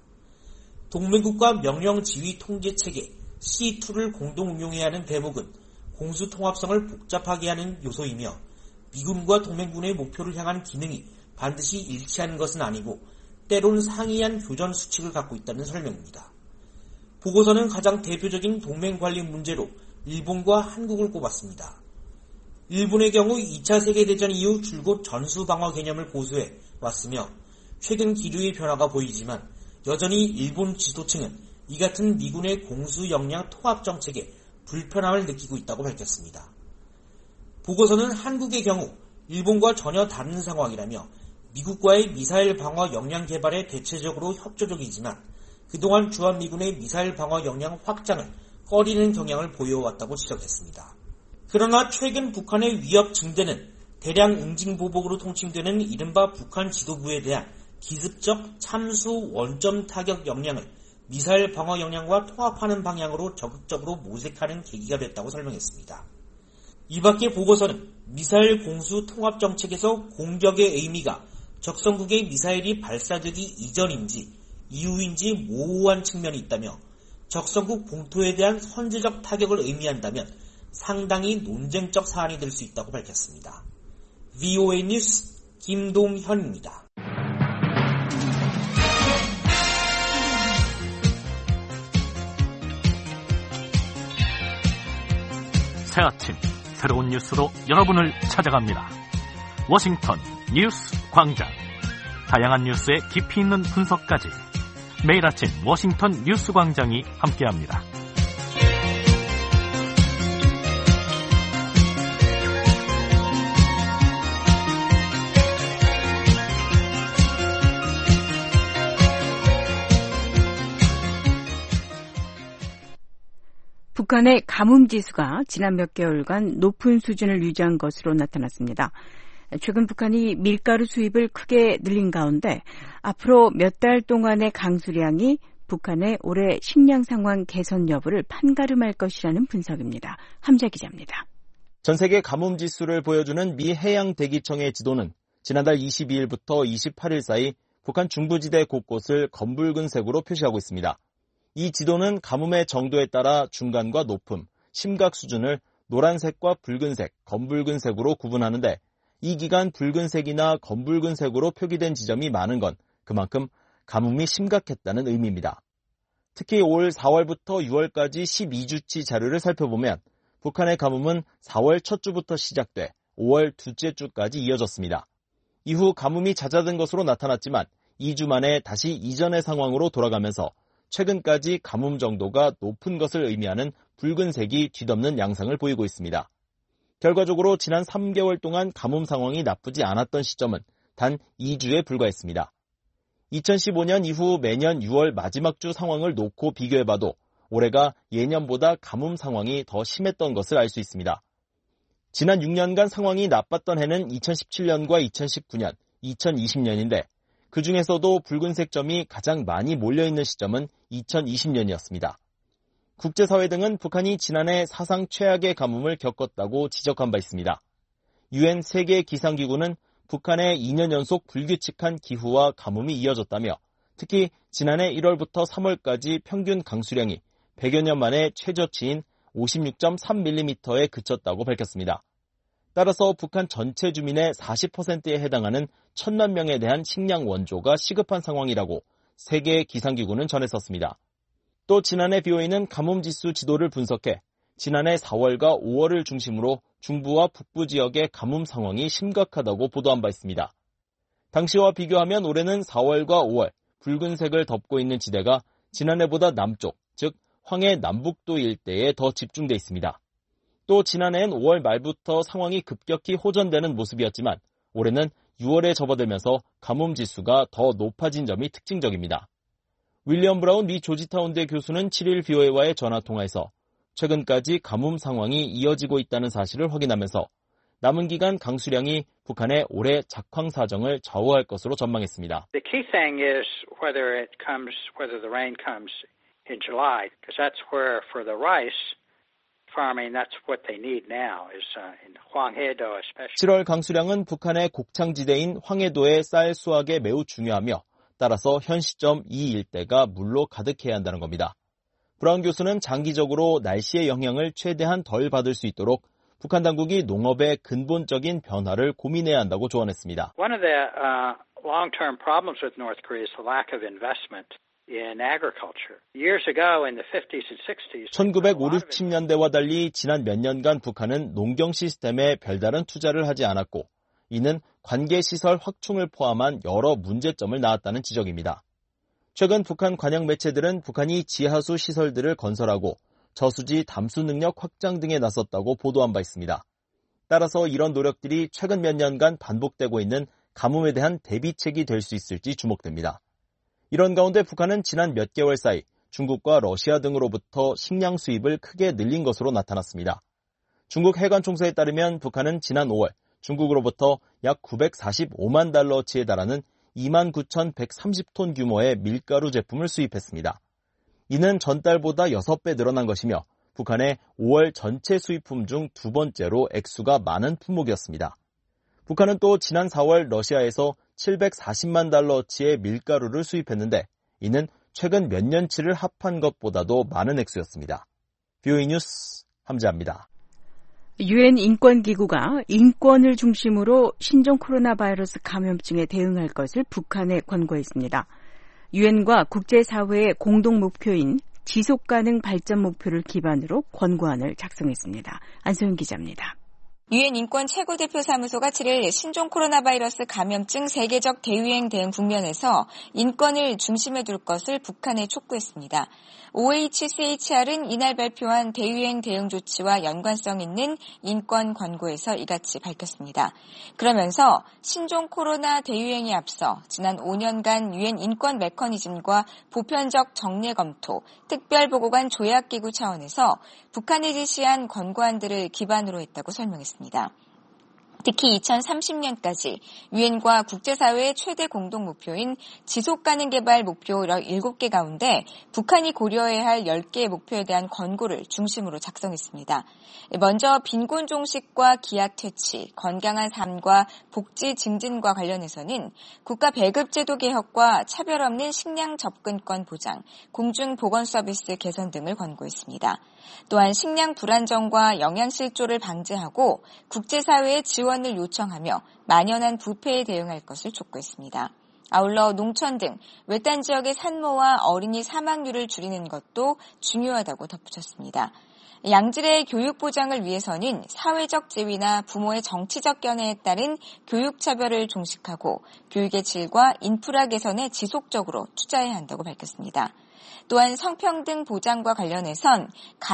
동맹국과 명령 지휘 통제 체계 씨 투를 공동 운용해야 하는 대목은 공수 통합성을 복잡하게 하는 요소이며 미군과 동맹군의 목표를 향한 기능이 반드시 일치하는 것은 아니고 때론 상이한 교전 수칙을 갖고 있다는 설명입니다. 보고서는 가장 대표적인 동맹 관리 문제로 일본과 한국을 꼽았습니다. 일본의 경우 이 차 세계대전 이후 줄곧 전수방어 개념을 고수해 왔으며 최근 기류의 변화가 보이지만 여전히 일본 지도층은 이 같은 미군의 공수 역량 통합 정책에 불편함을 느끼고 있다고 밝혔습니다. 보고서는 한국의 경우 일본과 전혀 다른 상황이라며 미국과의 미사일 방어 역량 개발에 대체적으로 협조적이지만 그동안 주한미군의 미사일 방어 역량 확장을 꺼리는 경향을 보여왔다고 지적했습니다. 그러나 최근 북한의 위협 증대는 대량 응징보복으로 통칭되는 이른바 북한 지도부에 대한 기습적 참수 원점 타격 역량을 미사일 방어 역량과 통합하는 방향으로 적극적으로 모색하는 계기가 됐다고 설명했습니다. 이 밖에 보고서는 미사일 공수 통합 정책에서 공격의 의미가 적성국의 미사일이 발사되기 이전인지 이후인지 모호한 측면이 있다며 적성국 본토에 대한 선제적 타격을 의미한다면 상당히 논쟁적 사안이 될 수 있다고 밝혔습니다. 브이오에이 뉴스 김동현입니다. 새 아침 새로운 뉴스로 여러분을 찾아갑니다. 워싱턴 뉴스 광장. 다양한 뉴스의 깊이 있는 분석까지 매일 아침 워싱턴 뉴스 광장이 함께합니다. 북한의 가뭄지수가 지난 몇 개월간 높은 수준을 유지한 것으로 나타났습니다. 최근 북한이 밀가루 수입을 크게 늘린 가운데 앞으로 몇 달 동안의 강수량이 북한의 올해 식량 상황 개선 여부를 판가름할 것이라는 분석입니다. 함자 기자입니다. 전 세계 가뭄지수를 보여주는 미 해양대기청의 지도는 지난달 이십이일부터 이십팔일 사이 북한 중부지대 곳곳을 검붉은색으로 표시하고 있습니다. 이 지도는 가뭄의 정도에 따라 중간과 높음, 심각 수준을 노란색과 붉은색, 검붉은색으로 구분하는데 이 기간 붉은색이나 검붉은색으로 표기된 지점이 많은 건 그만큼 가뭄이 심각했다는 의미입니다. 특히 올 사월부터 유월까지 십이 주치 자료를 살펴보면 북한의 가뭄은 사월 첫 주부터 시작돼 오월 둘째 주까지 이어졌습니다. 이후 가뭄이 잦아든 것으로 나타났지만 이 주 만에 다시 이전의 상황으로 돌아가면서 최근까지 가뭄 정도가 높은 것을 의미하는 붉은색이 뒤덮는 양상을 보이고 있습니다. 결과적으로 지난 삼 개월 동안 가뭄 상황이 나쁘지 않았던 시점은 단 이 주에 불과했습니다. 이천십오 년 이후 매년 유월 마지막 주 상황을 놓고 비교해봐도 올해가 예년보다 가뭄 상황이 더 심했던 것을 알 수 있습니다. 지난 육 년간 상황이 나빴던 해는 이천십칠 년과 이천십구 년, 이천이십 년인데 그중에서도 붉은색 점이 가장 많이 몰려있는 시점은 이천이십 년이었습니다. 국제사회 등은 북한이 지난해 사상 최악의 가뭄을 겪었다고 지적한 바 있습니다. 유엔 세계기상기구는 북한의 이 년 연속 불규칙한 기후와 가뭄이 이어졌다며 특히 지난해 일월부터 삼월까지 평균 강수량이 백여 년 만에 최저치인 오십육 점 삼 밀리미터에 그쳤다고 밝혔습니다. 따라서 북한 전체 주민의 사십 퍼센트에 해당하는 천만 명에 대한 식량 원조가 시급한 상황이라고 세계기상기구는 전했었습니다. 또 지난해 비오이는 가뭄지수 지도를 분석해 지난해 사월과 오월을 중심으로 중부와 북부 지역의 가뭄 상황이 심각하다고 보도한 바 있습니다. 당시와 비교하면 올해는 사월과 오월 붉은색을 덮고 있는 지대가 지난해보다 남쪽, 즉 황해 남북도 일대에 더 집중돼 있습니다. 또 지난해엔 오월 말부터 상황이 급격히 호전되는 모습이었지만 올해는 유월에 접어들면서 가뭄 지수가 더 높아진 점이 특징적입니다. 윌리엄 브라운 미 조지타운대 교수는 칠일 비오에이와의 전화통화에서 최근까지 가뭄 상황이 이어지고 있다는 사실을 확인하면서 남은 기간 강수량이 북한의 올해 작황 사정을 좌우할 것으로 전망했습니다. The key thing is whether it comes, whether the rain comes in July, because that's where for the rice farming, that's what they need now is in Hwanghae-do especially. 칠월 강수량은 북한의 곡창지대인 황해도의 쌀 수확에 매우 중요하며 따라서 현 시점 이 일대가 물로 가득해야 한다는 겁니다. 브라운 교수는 장기적으로 날씨의 영향을 최대한 덜 받을 수 있도록 북한 당국이 농업의 근본적인 변화를 고민해야 한다고 조언했습니다. One of the uh, long-term problems with North Korea is the lack of investment in agriculture. Years ago in the fifties and sixties. 천구백오십 년대와 달리 지난 몇 년간 북한은 농경 시스템에 별다른 투자를 하지 않았고 이는 관계시설 확충을 포함한 여러 문제점을 낳았다는 지적입니다. 최근 북한 관영 매체들은 북한이 지하수 시설들을 건설하고 저수지 담수 능력 확장 등에 나섰다고 보도한 바 있습니다. 따라서 이런 노력들이 최근 몇 년간 반복되고 있는 가뭄에 대한 대비책이 될 수 있을지 주목됩니다. 이런 가운데 북한은 지난 몇 개월 사이 중국과 러시아 등으로부터 식량 수입을 크게 늘린 것으로 나타났습니다. 중국 해관총서에 따르면 북한은 지난 오월 중국으로부터 약 구백사십오만 달러치에 달하는 이만 구천백삼십 톤 규모의 밀가루 제품을 수입했습니다. 이는 전달보다 여섯 배 늘어난 것이며 북한의 오월 전체 수입품 중 두 번째로 액수가 많은 품목이었습니다. 북한은 또 지난 사월 러시아에서 칠백사십만 달러치의 밀가루를 수입했는데 이는 최근 몇 년치를 합한 것보다도 많은 액수였습니다. 비오이 뉴스 함재합니다. 유엔 인권기구가 인권을 중심으로 신종 코로나 바이러스 감염증에 대응할 것을 북한에 권고했습니다. 유엔과 국제사회의 공동 목표인 지속가능 발전 목표를 기반으로 권고안을 작성했습니다. 안소영 기자입니다. 유엔 인권 최고대표 사무소가 칠일 신종 코로나 바이러스 감염증 세계적 대유행 대응 국면에서 인권을 중심에 둘 것을 북한에 촉구했습니다. 오에이치씨에이치알은 이날 발표한 대유행 대응 조치와 연관성 있는 인권 권고에서 이같이 밝혔습니다. 그러면서 신종 코로나 대유행에 앞서 지난 오 년간 유엔 인권 메커니즘과 보편적 정례 검토, 특별보고관 조약기구 차원에서 북한이 지시한 권고안들을 기반으로 했다고 설명했습니다. 특히 이천삼십 년까지 유엔과 국제사회의 최대 공동 목표인 지속가능 개발 목표 일곱 개 가운데 북한이 고려해야 할 열 개의 목표에 대한 권고를 중심으로 작성했습니다. 먼저 빈곤 종식과 기약 퇴치, 건강한 삶과 복지 증진과 관련해서는 국가 배급 제도 개혁과 차별 없는 식량 접근권 보장, 공중 보건 서비스 개선 등을 권고했습니다. 또한 식량 불안정과 영양실조를 방지하고 국제사회의 지원을 요청하며 만연한 부패에 대응할 것을 촉구했습니다. 아울러 농촌 등 외딴 지역의 산모와 어린이 사망률을 줄이는 것도 중요하다고 덧붙였습니다. 양질의 교육 보장을 위해서는 사회적 지위나 부모의 정치적 견해에 따른 교육 차별을 종식하고 교육의 질과 인프라 개선에 지속적으로 투자해야 한다고 밝혔습니다. 또한 성평등 보장과 관련해선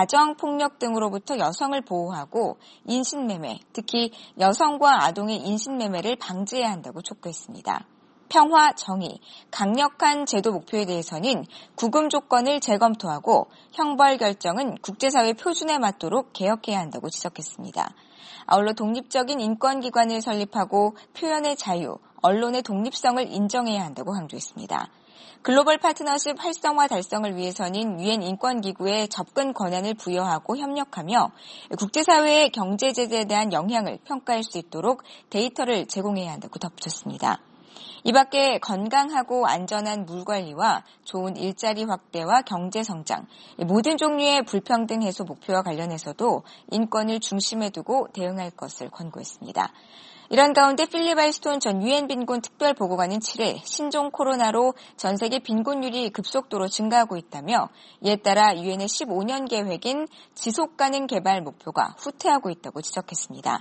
가정폭력 등으로부터 여성을 보호하고 인신매매, 특히 여성과 아동의 인신매매를 방지해야 한다고 촉구했습니다. 평화, 정의, 강력한 제도 목표에 대해서는 구금 조건을 재검토하고 형벌 결정은 국제사회 표준에 맞도록 개혁해야 한다고 지적했습니다. 아울러 독립적인 인권기관을 설립하고 표현의 자유, 언론의 독립성을 인정해야 한다고 강조했습니다. 글로벌 파트너십 활성화 달성을 위해서는 유엔 인권기구에 접근 권한을 부여하고 협력하며 국제사회의 경제 제재에 대한 영향을 평가할 수 있도록 데이터를 제공해야 한다고 덧붙였습니다. 이 밖에 건강하고 안전한 물관리와 좋은 일자리 확대와 경제 성장, 모든 종류의 불평등 해소 목표와 관련해서도 인권을 중심에 두고 대응할 것을 권고했습니다. 이런 가운데 필립 알스톤 전 유엔 빈곤 특별보고관은 칠일 신종 코로나로 전 세계 빈곤율이 급속도로 증가하고 있다며 이에 따라 유엔의 십오 년 계획인 지속가능 개발 목표가 후퇴하고 있다고 지적했습니다.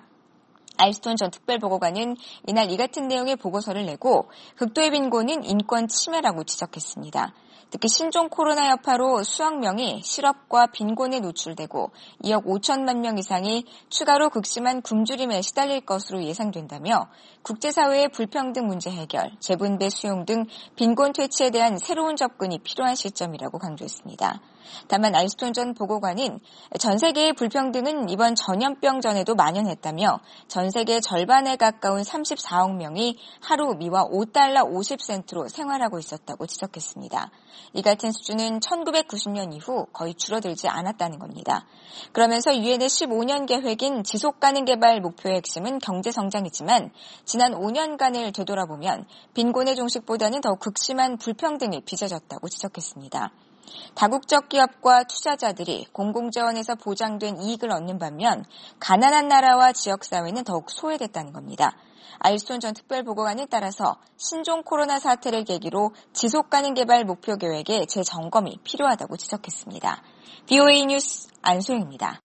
알스톤 전 특별보고관은 이날 이 같은 내용의 보고서를 내고 극도의 빈곤은 인권 침해라고 지적했습니다. 특히 신종 코로나 여파로 수억 명이 실업과 빈곤에 노출되고 이억 오천만 명 이상이 추가로 극심한 굶주림에 시달릴 것으로 예상된다며 국제사회의 불평등 문제 해결, 재분배 수용 등 빈곤 퇴치에 대한 새로운 접근이 필요한 시점이라고 강조했습니다. 다만 알스톤 전 보고관은 전 세계의 불평등은 이번 전염병 전에도 만연했다며 전 세계 절반에 가까운 삼십사억 명이 하루 미화 오 달러 오십 센트로 생활하고 있었다고 지적했습니다. 이 같은 수준은 천구백구십 년 이후 거의 줄어들지 않았다는 겁니다. 그러면서 유엔의 십오 년 계획인 지속가능 개발 목표의 핵심은 경제성장이지만 지난 오 년간을 되돌아보면 빈곤의 종식보다는 더욱 극심한 불평등이 빚어졌다고 지적했습니다. 다국적 기업과 투자자들이 공공자원에서 보장된 이익을 얻는 반면 가난한 나라와 지역사회는 더욱 소외됐다는 겁니다. 알스톤 전 특별보고관에 따라서 신종 코로나 사태를 계기로 지속가능 개발 목표 계획의 재점검이 필요하다고 지적했습니다. 브이오에이 뉴스 안소영입니다.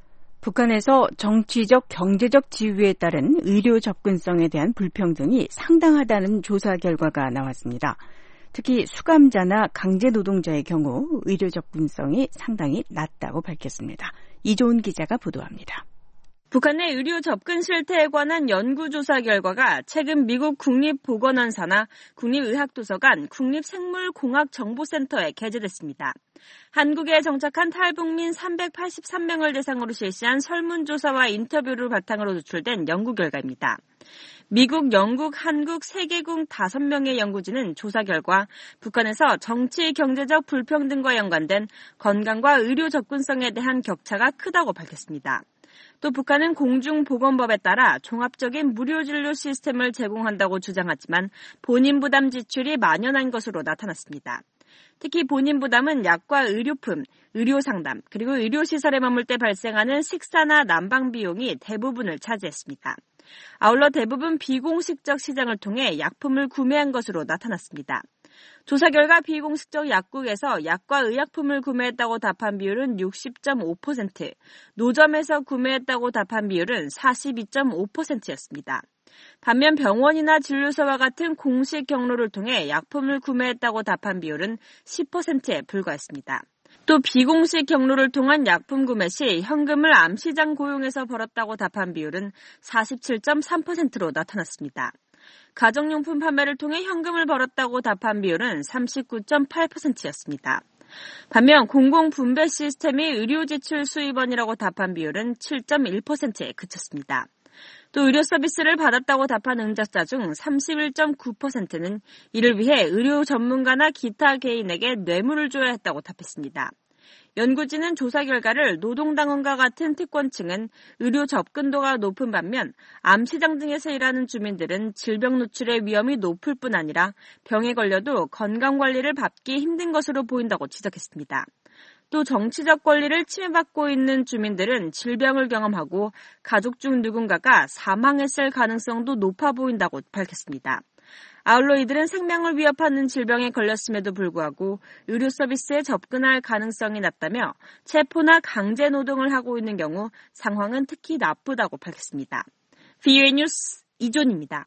북한에서 정치적, 경제적 지위에 따른 의료 접근성에 대한 불평등이 상당하다는 조사 결과가 나왔습니다. 특히 수감자나 강제노동자의 경우 의료 접근성이 상당히 낮다고 밝혔습니다. 이조은 기자가 보도합니다. 북한의 의료 접근 실태에 관한 연구조사 결과가 최근 미국 국립보건원사나 국립의학도서관, 국립생물공학정보센터에 게재됐습니다. 한국에 정착한 탈북민 삼백팔십삼 명을 대상으로 실시한 설문조사와 인터뷰를 바탕으로 도출된 연구 결과입니다. 미국, 영국, 한국 세 개국 다섯 명의 연구진은 조사 결과 북한에서 정치, 경제적 불평등과 연관된 건강과 의료 접근성에 대한 격차가 크다고 밝혔습니다. 또 북한은 공중보건법에 따라 종합적인 무료 진료 시스템을 제공한다고 주장하지만 본인 부담 지출이 만연한 것으로 나타났습니다. 특히 본인 부담은 약과 의료품, 의료상담, 그리고 의료시설에 머물 때 발생하는 식사나 난방 비용이 대부분을 차지했습니다. 아울러 대부분 비공식적 시장을 통해 약품을 구매한 것으로 나타났습니다. 조사 결과 비공식적 약국에서 약과 의약품을 구매했다고 답한 비율은 육십 점 오 퍼센트, 노점에서 구매했다고 답한 비율은 사십이 점 오 퍼센트였습니다. 반면 병원이나 진료소와 같은 공식 경로를 통해 약품을 구매했다고 답한 비율은 십 퍼센트에 불과했습니다. 또 비공식 경로를 통한 약품 구매 시 현금을 암시장 고용해서 벌었다고 답한 비율은 사십칠 점 삼 퍼센트로 나타났습니다. 가정용품 판매를 통해 현금을 벌었다고 답한 비율은 삼십구 점 팔 퍼센트였습니다. 반면 공공분배 시스템이 의료지출 수입원이라고 답한 비율은 칠 점 일 퍼센트에 그쳤습니다. 또 의료 서비스를 받았다고 답한 응답자 중 삼십일 점 구 퍼센트는 이를 위해 의료 전문가나 기타 개인에게 뇌물을 줘야 했다고 답했습니다. 연구진은 조사 결과를 노동당원과 같은 특권층은 의료 접근도가 높은 반면 암시장 등에서 일하는 주민들은 질병 노출의 위험이 높을 뿐 아니라 병에 걸려도 건강관리를 받기 힘든 것으로 보인다고 지적했습니다. 또 정치적 권리를 침해받고 있는 주민들은 질병을 경험하고 가족 중 누군가가 사망했을 가능성도 높아 보인다고 밝혔습니다. 아울러 이들은 생명을 위협하는 질병에 걸렸음에도 불구하고 의료 서비스에 접근할 가능성이 낮다며 체포나 강제 노동을 하고 있는 경우 상황은 특히 나쁘다고 밝혔습니다. 브이오에이 뉴스 이존입니다.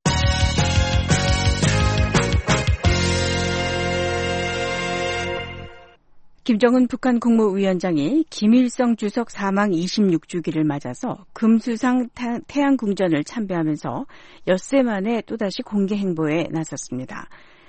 김정은 북한 국무위원장이 김일성 주석 사망 이십육 주기를 맞아서 금수상 태양궁전을 참배하면서 엿새 만에 또다시 공개 행보에 나섰습니다.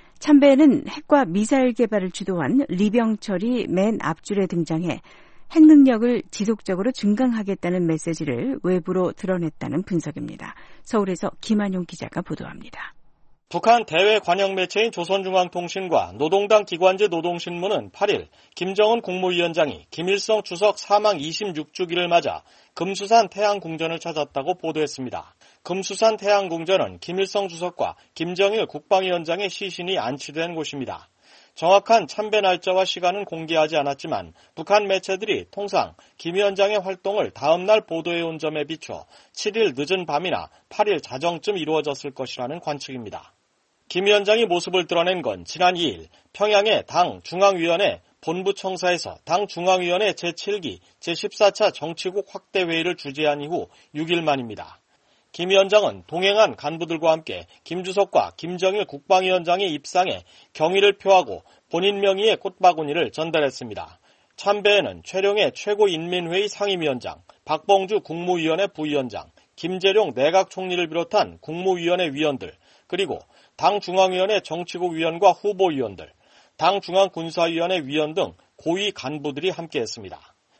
참배에는 핵과 미사일 개발을 주도한 리병철이 맨 앞줄에 등장해 핵 능력을 지속적으로 증강하겠다는 메시지를 외부로 드러냈다는 분석입니다. 서울에서 김한용 기자가 보도합니다. 북한 대외 관영 매체인 조선중앙통신과 노동당 기관지 노동신문은 팔 일 김정은 국무위원장이 김일성 주석 사망 이십육 주기를 맞아 금수산 태양궁전을 찾았다고 보도했습니다. 금수산 태양궁전은 김일성 주석과 김정일 국방위원장의 시신이 안치된 곳입니다. 정확한 참배 날짜와 시간은 공개하지 않았지만 북한 매체들이 통상 김 위원장의 활동을 다음 날 보도해온 점에 비춰 칠 일 늦은 밤이나 팔 일 자정쯤 이루어졌을 것이라는 관측입니다. 김 위원장이 모습을 드러낸 건 지난 이 일 평양의 당 중앙위원회 본부청사에서 당 중앙위원회 제칠 기 제십사 차 정치국 확대회의를 주재한 이후 육 일 만입니다. 김 위원장은 동행한 간부들과 함께 김 주석과 김정일 국방위원장의 입상에 경의를 표하고 본인 명의의 꽃바구니를 전달했습니다. 참배에는 최룡해 최고인민회의 상임위원장, 박봉주 국무위원회 부위원장, 김재룡 내각총리를 비롯한 국무위원회 위원들, 그리고 당 중앙위원회 정치국 위원과 후보위원들, 당 중앙군사위원회 위원 등 고위 간부들이 함께했습니다.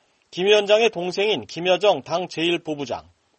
김 위원장의 동생인 김여정 당 제일 부부장,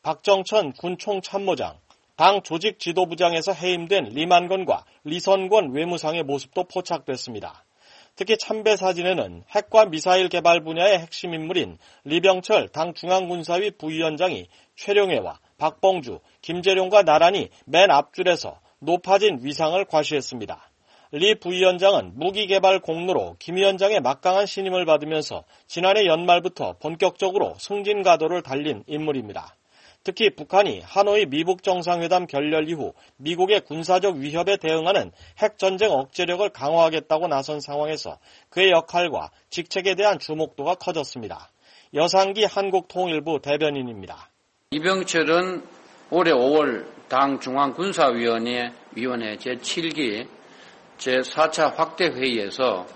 박정천 군 총참모장, 당 조직지도부장에서 해임된 리만건과 리선권 외무상의 모습도 포착됐습니다. 특히 참배 사진에는 핵과 미사일 개발 분야의 핵심 인물인 리병철 당 중앙군사위 부위원장이 최룡해와 박봉주, 김재룡과 나란히 맨 앞줄에서 높아진 위상을 과시했습니다. 리 부위원장은 무기개발 공로로 김 위원장의 막강한 신임을 받으면서 지난해 연말부터 본격적으로 승진가도를 달린 인물입니다. 특히 북한이 하노이 미북 정상회담 결렬 이후 미국의 군사적 위협에 대응하는 핵전쟁 억제력을 강화하겠다고 나선 상황에서 그의 역할과 직책에 대한 주목도가 커졌습니다. 여상기 한국통일부 대변인입니다. 이병철은 올해 오월 당 중앙군사위원회 위원회 제칠 기 제사 차 확대회의에서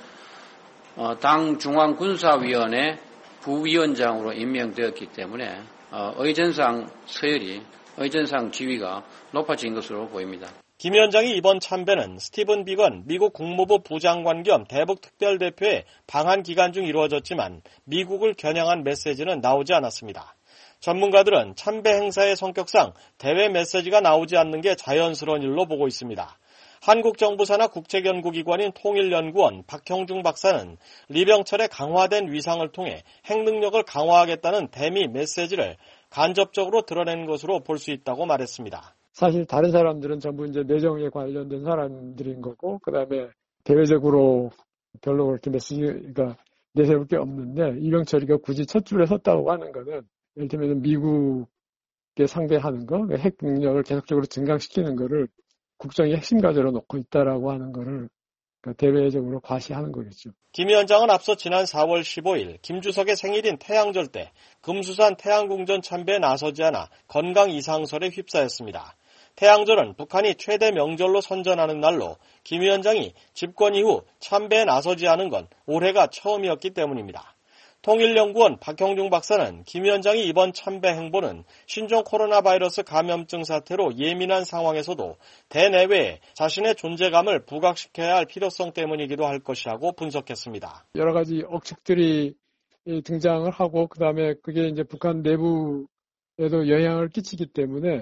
당 중앙군사위원회 부위원장으로 임명되었기 때문에 의전상 서열이, 의전상 지위가 높아진 것으로 보입니다. 김 위원장이 이번 참배는 스티븐 비건 미국 국무부 부장관 겸 대북 특별대표의 방한 기간 중 이루어졌지만 미국을 겨냥한 메시지는 나오지 않았습니다. 전문가들은 참배 행사의 성격상 대외 메시지가 나오지 않는 게 자연스러운 일로 보고 있습니다. 한국 정부 산하 국책연구기관인 통일연구원 박형중 박사는 리병철의 강화된 위상을 통해 핵 능력을 강화하겠다는 대미 메시지를 간접적으로 드러낸 것으로 볼 수 있다고 말했습니다. 사실 다른 사람들은 전부 이제 내정에 관련된 사람들인 거고, 그 다음에 대외적으로 별로 그렇게 메시지가 내세울 게 없는데, 이병철이가 굳이 첫 줄에 섰다고 하는 거는, 예를 들면 미국에 상대하는 거, 핵 능력을 계속적으로 증강시키는 거를 국정의 핵심 과제로 놓고 있다라고 하는 거를 대외적으로 과시하는 거겠죠. 김 위원장은 앞서 지난 사월 십오일 김 주석의 생일인 태양절 때 금수산 태양궁전 참배에 나서지 않아 건강 이상설에 휩싸였습니다. 태양절은 북한이 최대 명절로 선전하는 날로 김 위원장이 집권 이후 참배에 나서지 않은 건 올해가 처음이었기 때문입니다. 통일연구원 박형중 박사는 김 위원장이 이번 참배 행보는 신종 코로나 바이러스 감염증 사태로 예민한 상황에서도 대내외에 자신의 존재감을 부각시켜야 할 필요성 때문이기도 할 것이라고 분석했습니다. 여러 가지 억측들이 등장을 하고 그다음에 그게 이제 북한 내부에도 영향을 끼치기 때문에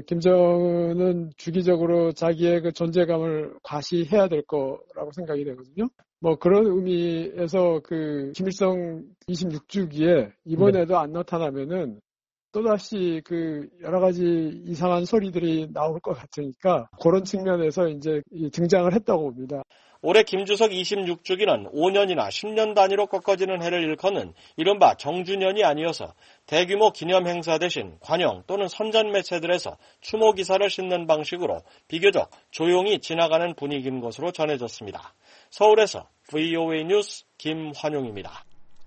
김정은은 주기적으로 자기의 그 존재감을 과시해야 될 거라고 생각이 되거든요. 뭐 그런 의미에서 그 김일성 이십육 주기에 이번에도 네. 안 나타나면은 또다시 그 여러 가지 이상한 소리들이 나올 것 같으니까 그런 측면에서 이제 등장을 했다고 봅니다. 올해 김주석 이십육 주기는 오 년이나 십 년 단위로 꺾어지는 해를 일컫는 이른바 정주년이 아니어서 대규모 기념 행사 대신 관영 또는 선전 매체들에서 추모 기사를 싣는 방식으로 비교적 조용히 지나가는 분위기인 것으로 전해졌습니다. 서울에서 브이오에이 뉴스 김환용입니다.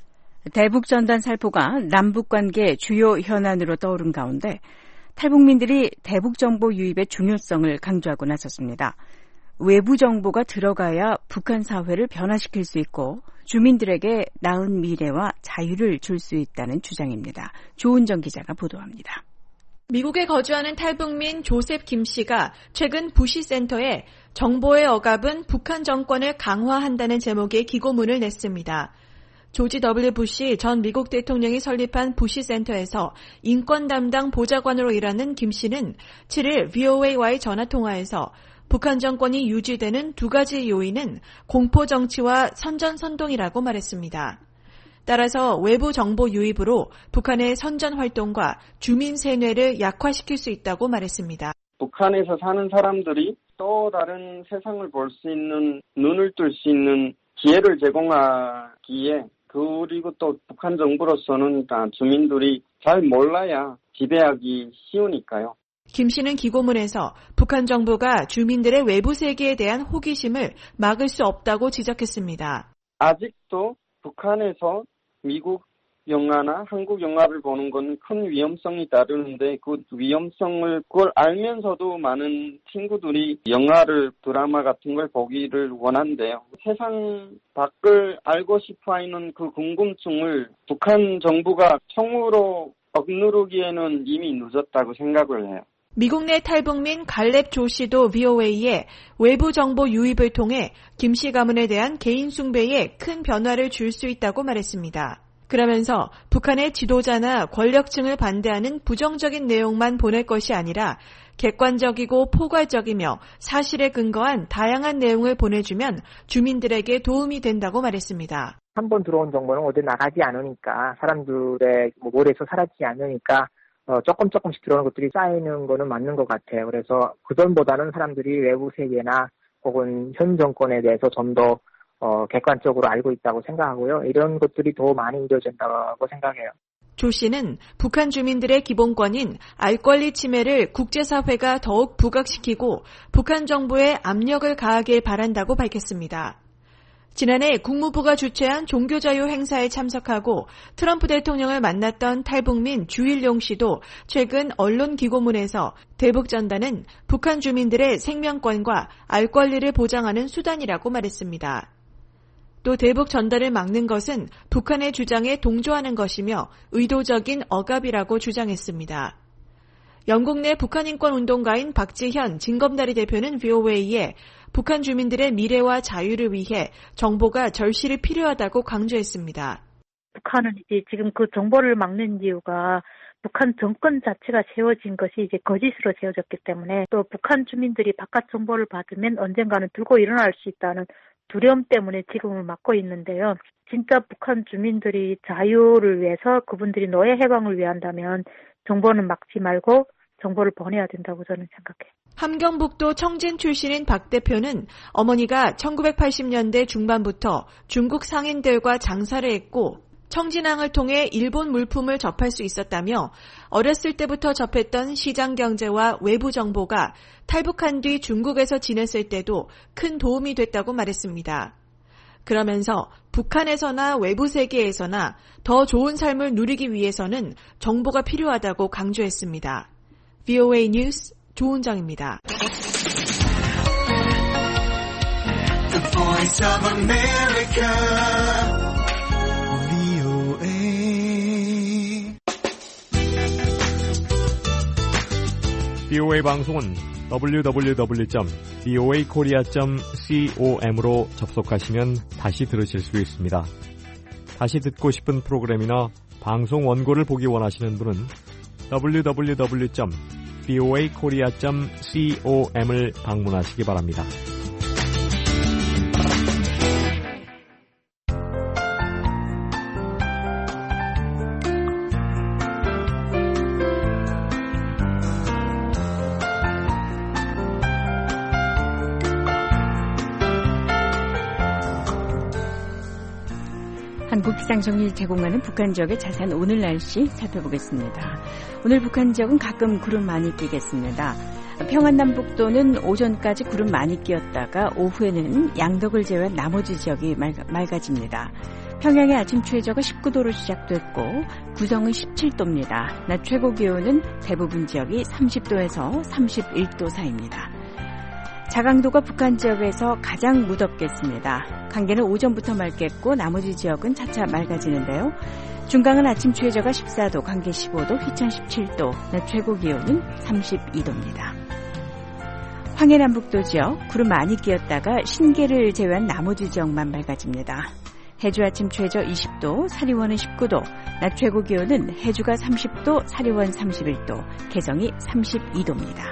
대북전단 살포가 남북관계 주요 현안으로 떠오른 가운데 탈북민들이 대북정보 유입의 중요성을 강조하고 나섰습니다. 외부 정보가 들어가야 북한 사회를 변화시킬 수 있고 주민들에게 나은 미래와 자유를 줄 수 있다는 주장입니다. 조은정 기자가 보도합니다. 미국에 거주하는 탈북민 조셉 김 씨가 최근 부시센터에 정보의 억압은 북한 정권을 강화한다는 제목의 기고문을 냈습니다. 조지 더블유 부시 전 미국 대통령이 설립한 부시센터에서 인권 담당 보좌관으로 일하는 김 씨는 칠일 브이오에이와의 전화통화에서 북한 정권이 유지되는 두 가지 요인은 공포 정치와 선전 선동이라고 말했습니다. 따라서 외부 정보 유입으로 북한의 선전 활동과 주민 세뇌를 약화시킬 수 있다고 말했습니다. 북한에서 사는 사람들이 또 다른 세상을 볼 수 있는, 눈을 뜰 수 있는 기회를 제공하기에 그리고 또 북한 정부로서는 다 주민들이 잘 몰라야 지배하기 쉬우니까요. 김 씨는 기고문에서 북한 정부가 주민들의 외부 세계에 대한 호기심을 막을 수 없다고 지적했습니다. 아직도 북한에서 미국 영화나 한국 영화를 보는 건 큰 위험성이 다루는데 그 위험성을 그걸 알면서도 많은 친구들이 영화를 드라마 같은 걸 보기를 원한대요. 세상 밖을 알고 싶어하는 그 궁금증을 북한 정부가 총으로 억누르기에는 이미 늦었다고 생각을 해요. 미국 내 탈북민 갈렙 조 씨도 브이오에이에 외부 정보 유입을 통해 김 씨 가문에 대한 개인 숭배에 큰 변화를 줄 수 있다고 말했습니다. 그러면서 북한의 지도자나 권력층을 반대하는 부정적인 내용만 보낼 것이 아니라 객관적이고 포괄적이며 사실에 근거한 다양한 내용을 보내주면 주민들에게 도움이 된다고 말했습니다. 한 번 들어온 정보는 어디 나가지 않으니까 사람들의 머리에서 사라지지 않으니까 어, 조금 조금씩 들어오는 것들이 쌓이는 거는 맞는 것 같아요. 그래서 그전보다는 사람들이 외부 세계나 혹은 현 정권에 대해서 좀 더 어, 객관적으로 알고 있다고 생각하고요. 이런 것들이 더 많이 이루어진다고 생각해요. 조 씨는 북한 주민들의 기본권인 알 권리 침해를 국제사회가 더욱 부각시키고 북한 정부에 압력을 가하길 바란다고 밝혔습니다. 지난해 국무부가 주최한 종교자유 행사에 참석하고 트럼프 대통령을 만났던 탈북민 주일용 씨도 최근 언론 기고문에서 대북전단은 북한 주민들의 생명권과 알 권리를 보장하는 수단이라고 말했습니다. 또 대북 전달을 막는 것은 북한의 주장에 동조하는 것이며 의도적인 억압이라고 주장했습니다. 영국 내 북한 인권 운동가인 박지현 진검다리 대표는 브이오에이에 북한 주민들의 미래와 자유를 위해 정보가 절실히 필요하다고 강조했습니다. 북한은 이제 지금 그 정보를 막는 이유가 북한 정권 자체가 세워진 것이 이제 거짓으로 세워졌기 때문에 또 북한 주민들이 바깥 정보를 받으면 언젠가는 들고 일어날 수 있다는 두려움 때문에 지금을 막고 있는데요. 진짜 북한 주민들이 자유를 위해서 그분들이 노예 해방을 위한다면 정보는 막지 말고 정보를 보내야 된다고 저는 생각해요. 함경북도 청진 출신인 박 대표는 어머니가 천구백팔십 년대 중반부터 중국 상인들과 장사를 했고 청진항을 통해 일본 물품을 접할 수 있었다며 어렸을 때부터 접했던 시장 경제와 외부 정보가 탈북한 뒤 중국에서 지냈을 때도 큰 도움이 됐다고 말했습니다. 그러면서 북한에서나 외부 세계에서나 더 좋은 삶을 누리기 위해서는 정보가 필요하다고 강조했습니다. 브이오에이 뉴스 조은정입니다. The Voice of America, 브이오에이. 브이오에이 방송은 더블유 더블유 더블유 점 브이오에이 코리아 점 com으로 접속하시면 다시 들으실 수 있습니다. 다시 듣고 싶은 프로그램이나 방송 원고를 보기 원하시는 분은 더블유 더블유 더블유 점 브이오에이 코리아 점 com을 방문하시기 바랍니다. 한국기상청이 제공하는 북한 지역의 자세한 오늘 날씨 살펴보겠습니다. 오늘 북한 지역은 가끔 구름 많이 끼겠습니다. 평안남북도는 오전까지 구름 많이 끼었다가 오후에는 양덕을 제외한 나머지 지역이 맑아, 맑아집니다. 평양의 아침 최저가 십구 도로 시작됐고 구성은 십칠 도입니다. 낮 최고 기온은 대부분 지역이 삼십 도에서 삼십일 도 사이입니다. 자강도가 북한 지역에서 가장 무덥겠습니다. 강계는 오전부터 맑겠고 나머지 지역은 차차 맑아지는데요. 중강은 아침 최저가 십사 도, 강계 십오 도, 휘천 십칠 도, 낮 최고 기온은 삼십이 도입니다. 황해남북도 지역 구름 많이 끼었다가 신계를 제외한 나머지 지역만 맑아집니다. 해주 아침 최저 이십 도, 사리원은 십구 도, 낮 최고 기온은 해주가 삼십 도, 사리원 삼십일 도, 개성이 삼십이 도입니다.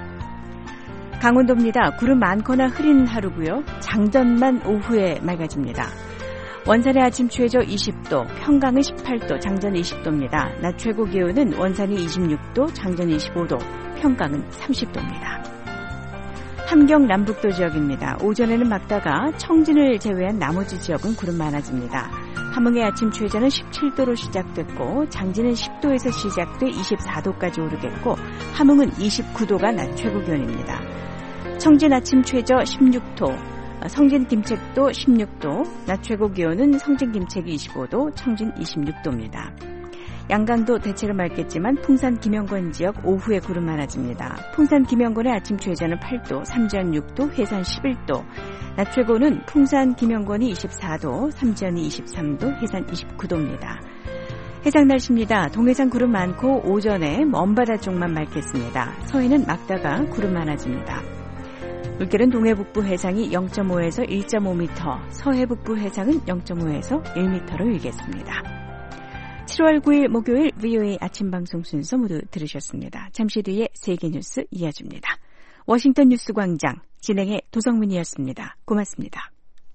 강원도입니다. 구름 많거나 흐린 하루고요. 장전만 오후에 맑아집니다. 원산의 아침 최저 이십 도, 평강은 십팔 도, 장전 이십 도입니다. 낮 최고 기온은 원산이 이십육 도, 장전 이십오 도, 평강은 삼십 도입니다. 함경 남북도 지역입니다. 오전에는 맑다가 청진을 제외한 나머지 지역은 구름 많아집니다. 함흥의 아침 최저는 십칠 도로 시작됐고 장진은 십 도에서 시작돼 이십사 도까지 오르겠고 함흥은 이십구 도가 낮 최고 기온입니다. 청진 아침 최저 십육 도, 성진 김책도 십육 도, 낮 최고 기온은 성진 김책이 이십오 도, 청진 이십육 도입니다. 양강도 대체로 맑겠지만 풍산 김영권 지역 오후에 구름 많아집니다. 풍산 김영권의 아침 최저는 팔 도, 삼지연 육 도, 회산 십일 도, 낮 최고는 풍산 김영권이 이십사 도, 삼지연이 이십삼 도, 회산 이십구 도입니다. 해상 날씨입니다. 동해상 구름 많고 오전에 먼바다 쪽만 맑겠습니다. 서해는 맑다가 구름 많아집니다. 물결은 동해 북부 해상이 영 점 오에서 일 점 오 미터, 서해 북부 해상은 영 점 오에서 일 미터로 일겠습니다. 칠월 구일 목요일 브이오에이 아침 방송 순서 모두 들으셨습니다. 잠시 뒤에 세계 뉴스 이어집니다. 워싱턴 뉴스 광장 진행의 도성민이었습니다. 고맙습니다.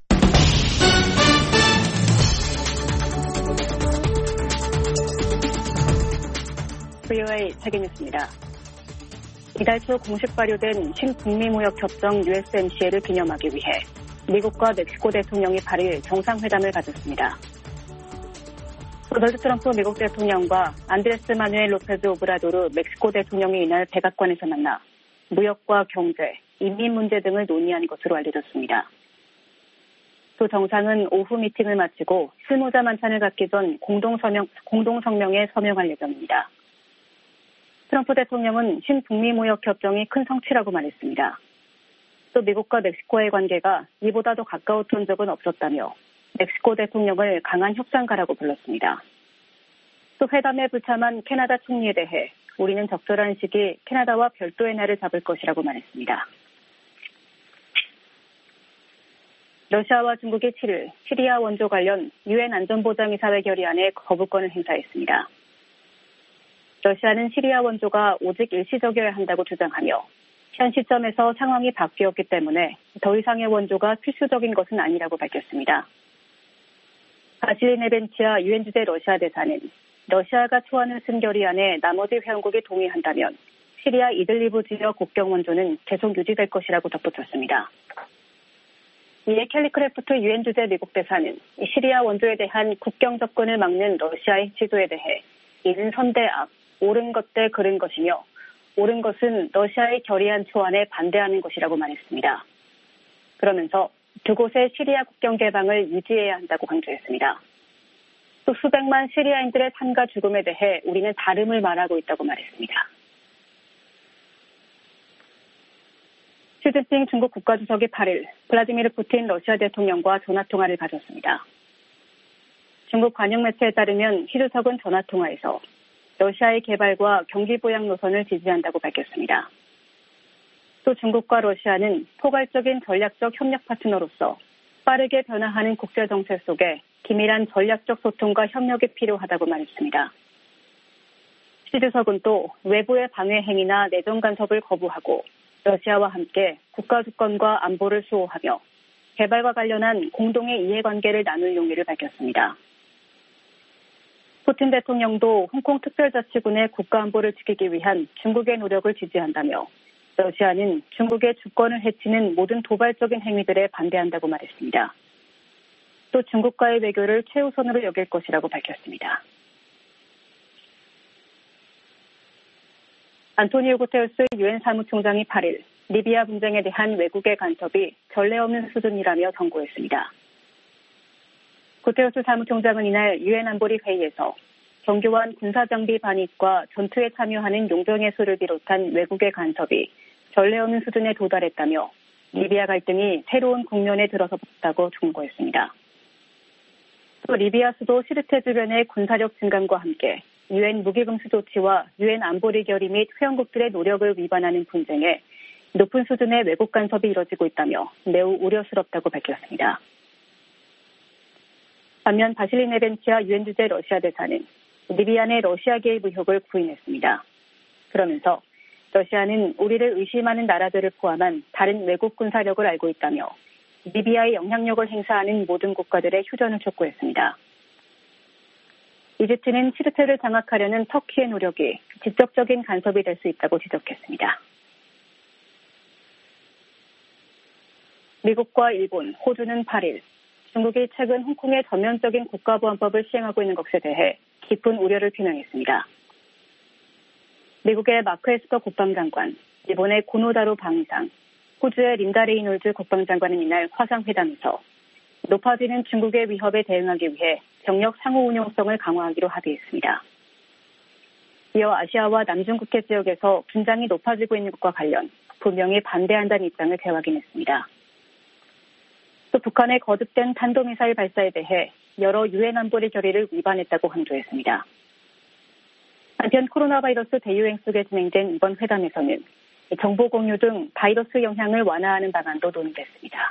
브이오에이 세계 뉴스입니다. 이달 초 공식 발효된 신북미무역협정 유에스엠씨에를 기념하기 위해 미국과 멕시코 대통령이 팔 일 정상회담을 가졌습니다. 도널드 트럼프 미국 대통령과 안드레스 마누엘 로페즈 오브라도르 멕시코 대통령이 이날 백악관에서 만나 무역과 경제, 인민 문제 등을 논의한 것으로 알려졌습니다. 두 정상은 오후 미팅을 마치고 실무자 만찬을 갖기 전 공동성명, 공동성명에 서명할 예정입니다. 트럼프 대통령은 신북미무역협정이 큰 성취라고 말했습니다. 또 미국과 멕시코의 관계가 이보다 더 가까웠던 적은 없었다며 멕시코 대통령을 강한 협상가라고 불렀습니다. 또 회담에 불참한 캐나다 총리에 대해 우리는 적절한 시기 캐나다와 별도의 날을 잡을 것이라고 말했습니다. 러시아와 중국이 칠 일 시리아 원조 관련 유엔 안전보장이사회 결의안에 거부권을 행사했습니다. 러시아는 시리아 원조가 오직 일시적이어야 한다고 주장하며 현 시점에서 상황이 바뀌었기 때문에 더 이상의 원조가 필수적인 것은 아니라고 밝혔습니다. 바실리 네벤치아 유엔 주재 러시아 대사는 러시아가 초안을 쓴 결의안에 나머지 회원국이 동의한다면 시리아 이들리브 지역 국경 원조는 계속 유지될 것이라고 덧붙였습니다. 이에 켈리 크래프트 유엔 주재 미국 대사는 시리아 원조에 대한 국경 접근을 막는 러시아의 시도에 대해 이는 선대악, 옳은 것 대 그른 것이며 옳은 것은 러시아의 결의안 초안에 반대하는 것이라고 말했습니다. 그러면서 두 곳의 시리아 국경 개방을 유지해야 한다고 강조했습니다. 또 수백만 시리아인들의 삶과 죽음에 대해 우리는 다름을 말하고 있다고 말했습니다. 시진핑 중국 국가주석이 팔 일 블라디미르 푸틴 러시아 대통령과 전화통화를 가졌습니다. 중국 관영 매체에 따르면 시 주석은 전화통화에서 러시아의 개발과 경기 부양 노선을 지지한다고 밝혔습니다. 또 중국과 러시아는 포괄적인 전략적 협력 파트너로서 빠르게 변화하는 국제정세 속에 긴밀한 전략적 소통과 협력이 필요하다고 말했습니다. 시 주석은 또 외부의 방해 행위나 내정 간섭을 거부하고 러시아와 함께 국가 주권과 안보를 수호하며 개발과 관련한 공동의 이해관계를 나눌 용의를 밝혔습니다. 푸틴 대통령도 홍콩 특별자치군의 국가안보를 지키기 위한 중국의 노력을 지지한다며 러시아는 중국의 주권을 해치는 모든 도발적인 행위들에 반대한다고 말했습니다. 또 중국과의 외교를 최우선으로 여길 것이라고 밝혔습니다. 안토니오 구테르스 유엔 사무총장이 팔 일 리비아 분쟁에 대한 외국의 간섭이 전례 없는 수준이라며 경고했습니다. 구테르스 사무총장은 이날 유엔 안보리 회의에서 정교한 군사장비 반입과 전투에 참여하는 용병의 수를 비롯한 외국의 간섭이 전례 없는 수준에 도달했다며 리비아 갈등이 새로운 국면에 들어섰다고 경고했습니다. 또 리비아 수도 시르테 주변의 군사력 증강과 함께 유엔 무기금수 조치와 유엔 안보리 결의 및 회원국들의 노력을 위반하는 분쟁에 높은 수준의 외국 간섭이 이뤄지고 있다며 매우 우려스럽다고 밝혔습니다. 반면 바실리 네벤치아 유엔 주재 러시아 대사는 리비아 내 러시아 개입 의혹을 부인했습니다. 그러면서 러시아는 우리를 의심하는 나라들을 포함한 다른 외국 군사력을 알고 있다며 리비아의 영향력을 행사하는 모든 국가들의 휴전을 촉구했습니다. 이집트는 시르테를 장악하려는 터키의 노력이 직접적인 간섭이 될 수 있다고 지적했습니다. 미국과 일본, 호주는 팔 일 중국이 최근 홍콩의 전면적인 국가보안법을 시행하고 있는 것에 대해 깊은 우려를 표명했습니다. 미국의 마크 에스퍼 국방장관, 일본의 고노다로 방위상, 호주의 린다 레이놀즈 국방장관은 이날 화상회담에서 높아지는 중국의 위협에 대응하기 위해 병력 상호 운용성을 강화하기로 합의했습니다. 이어 아시아와 남중국해 지역에서 긴장이 높아지고 있는 것과 관련 분명히 반대한다는 입장을 재확인했습니다. 또 북한의 거듭된 탄도미사일 발사에 대해 여러 유엔 안보리 결의를 위반했다고 강조했습니다. 한편 코로나 바이러스 대유행 속에 진행된 이번 회담에서는 정보 공유 등 바이러스 영향을 완화하는 방안도 논의됐습니다.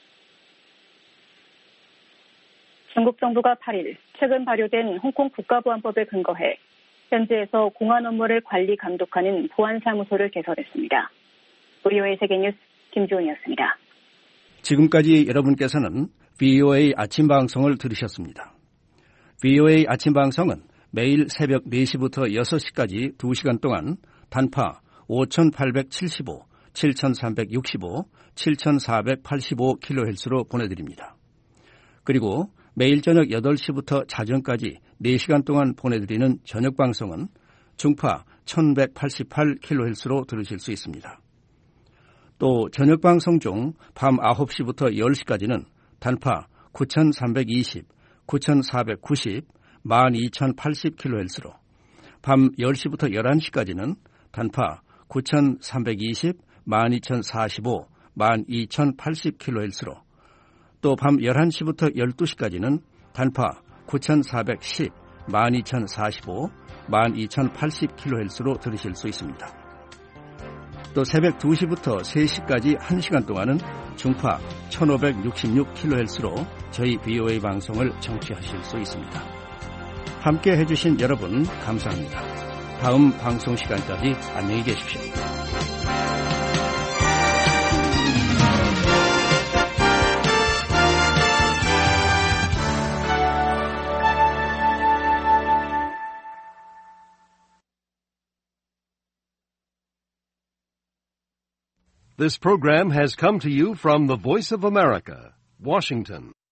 중국 정부가 팔 일 최근 발효된 홍콩 국가보안법에 근거해 현지에서 공안 업무를 관리 감독하는 보안사무소를 개설했습니다. 브이오에이 세계뉴스 김주원이었습니다. 지금까지 여러분께서는 브이오에이 아침방송을 들으셨습니다. 브이오에이 아침방송은 매일 새벽 네 시부터 여섯 시까지 두 시간 동안 단파 오천팔백칠십오, 칠천삼백육십오, 칠천사백팔십오 킬로헤르츠로 보내드립니다. 그리고 매일 저녁 여덟 시부터 자정까지 네 시간 동안 보내드리는 저녁방송은 중파 천백팔십팔 킬로헤르츠로 들으실 수 있습니다. 또 저녁방송 중 밤 아홉 시부터 열 시까지는 단파 구천삼백이십, 구천사백구십, 만 이천팔십 킬로헤르츠로, 밤 열 시부터 열한 시까지는 단파 구천삼백이십, 만 이천사십오, 만 이천팔십 킬로헤르츠로, 또 밤 열한 시부터 열두 시까지는 단파 구천사백십, 만 이천사십오, 만 이천팔십 킬로헤르츠로 들으실 수 있습니다. 또 새벽 두 시부터 세 시까지 한 시간 동안은 중파 천오백육십육 킬로헤르츠로 저희 브이오에이 방송을 청취하실 수 있습니다. 함께 해주신 여러분 감사합니다. 다음 방송 시간까지 안녕히 계십시오. This program has come to you from the Voice of America, Washington.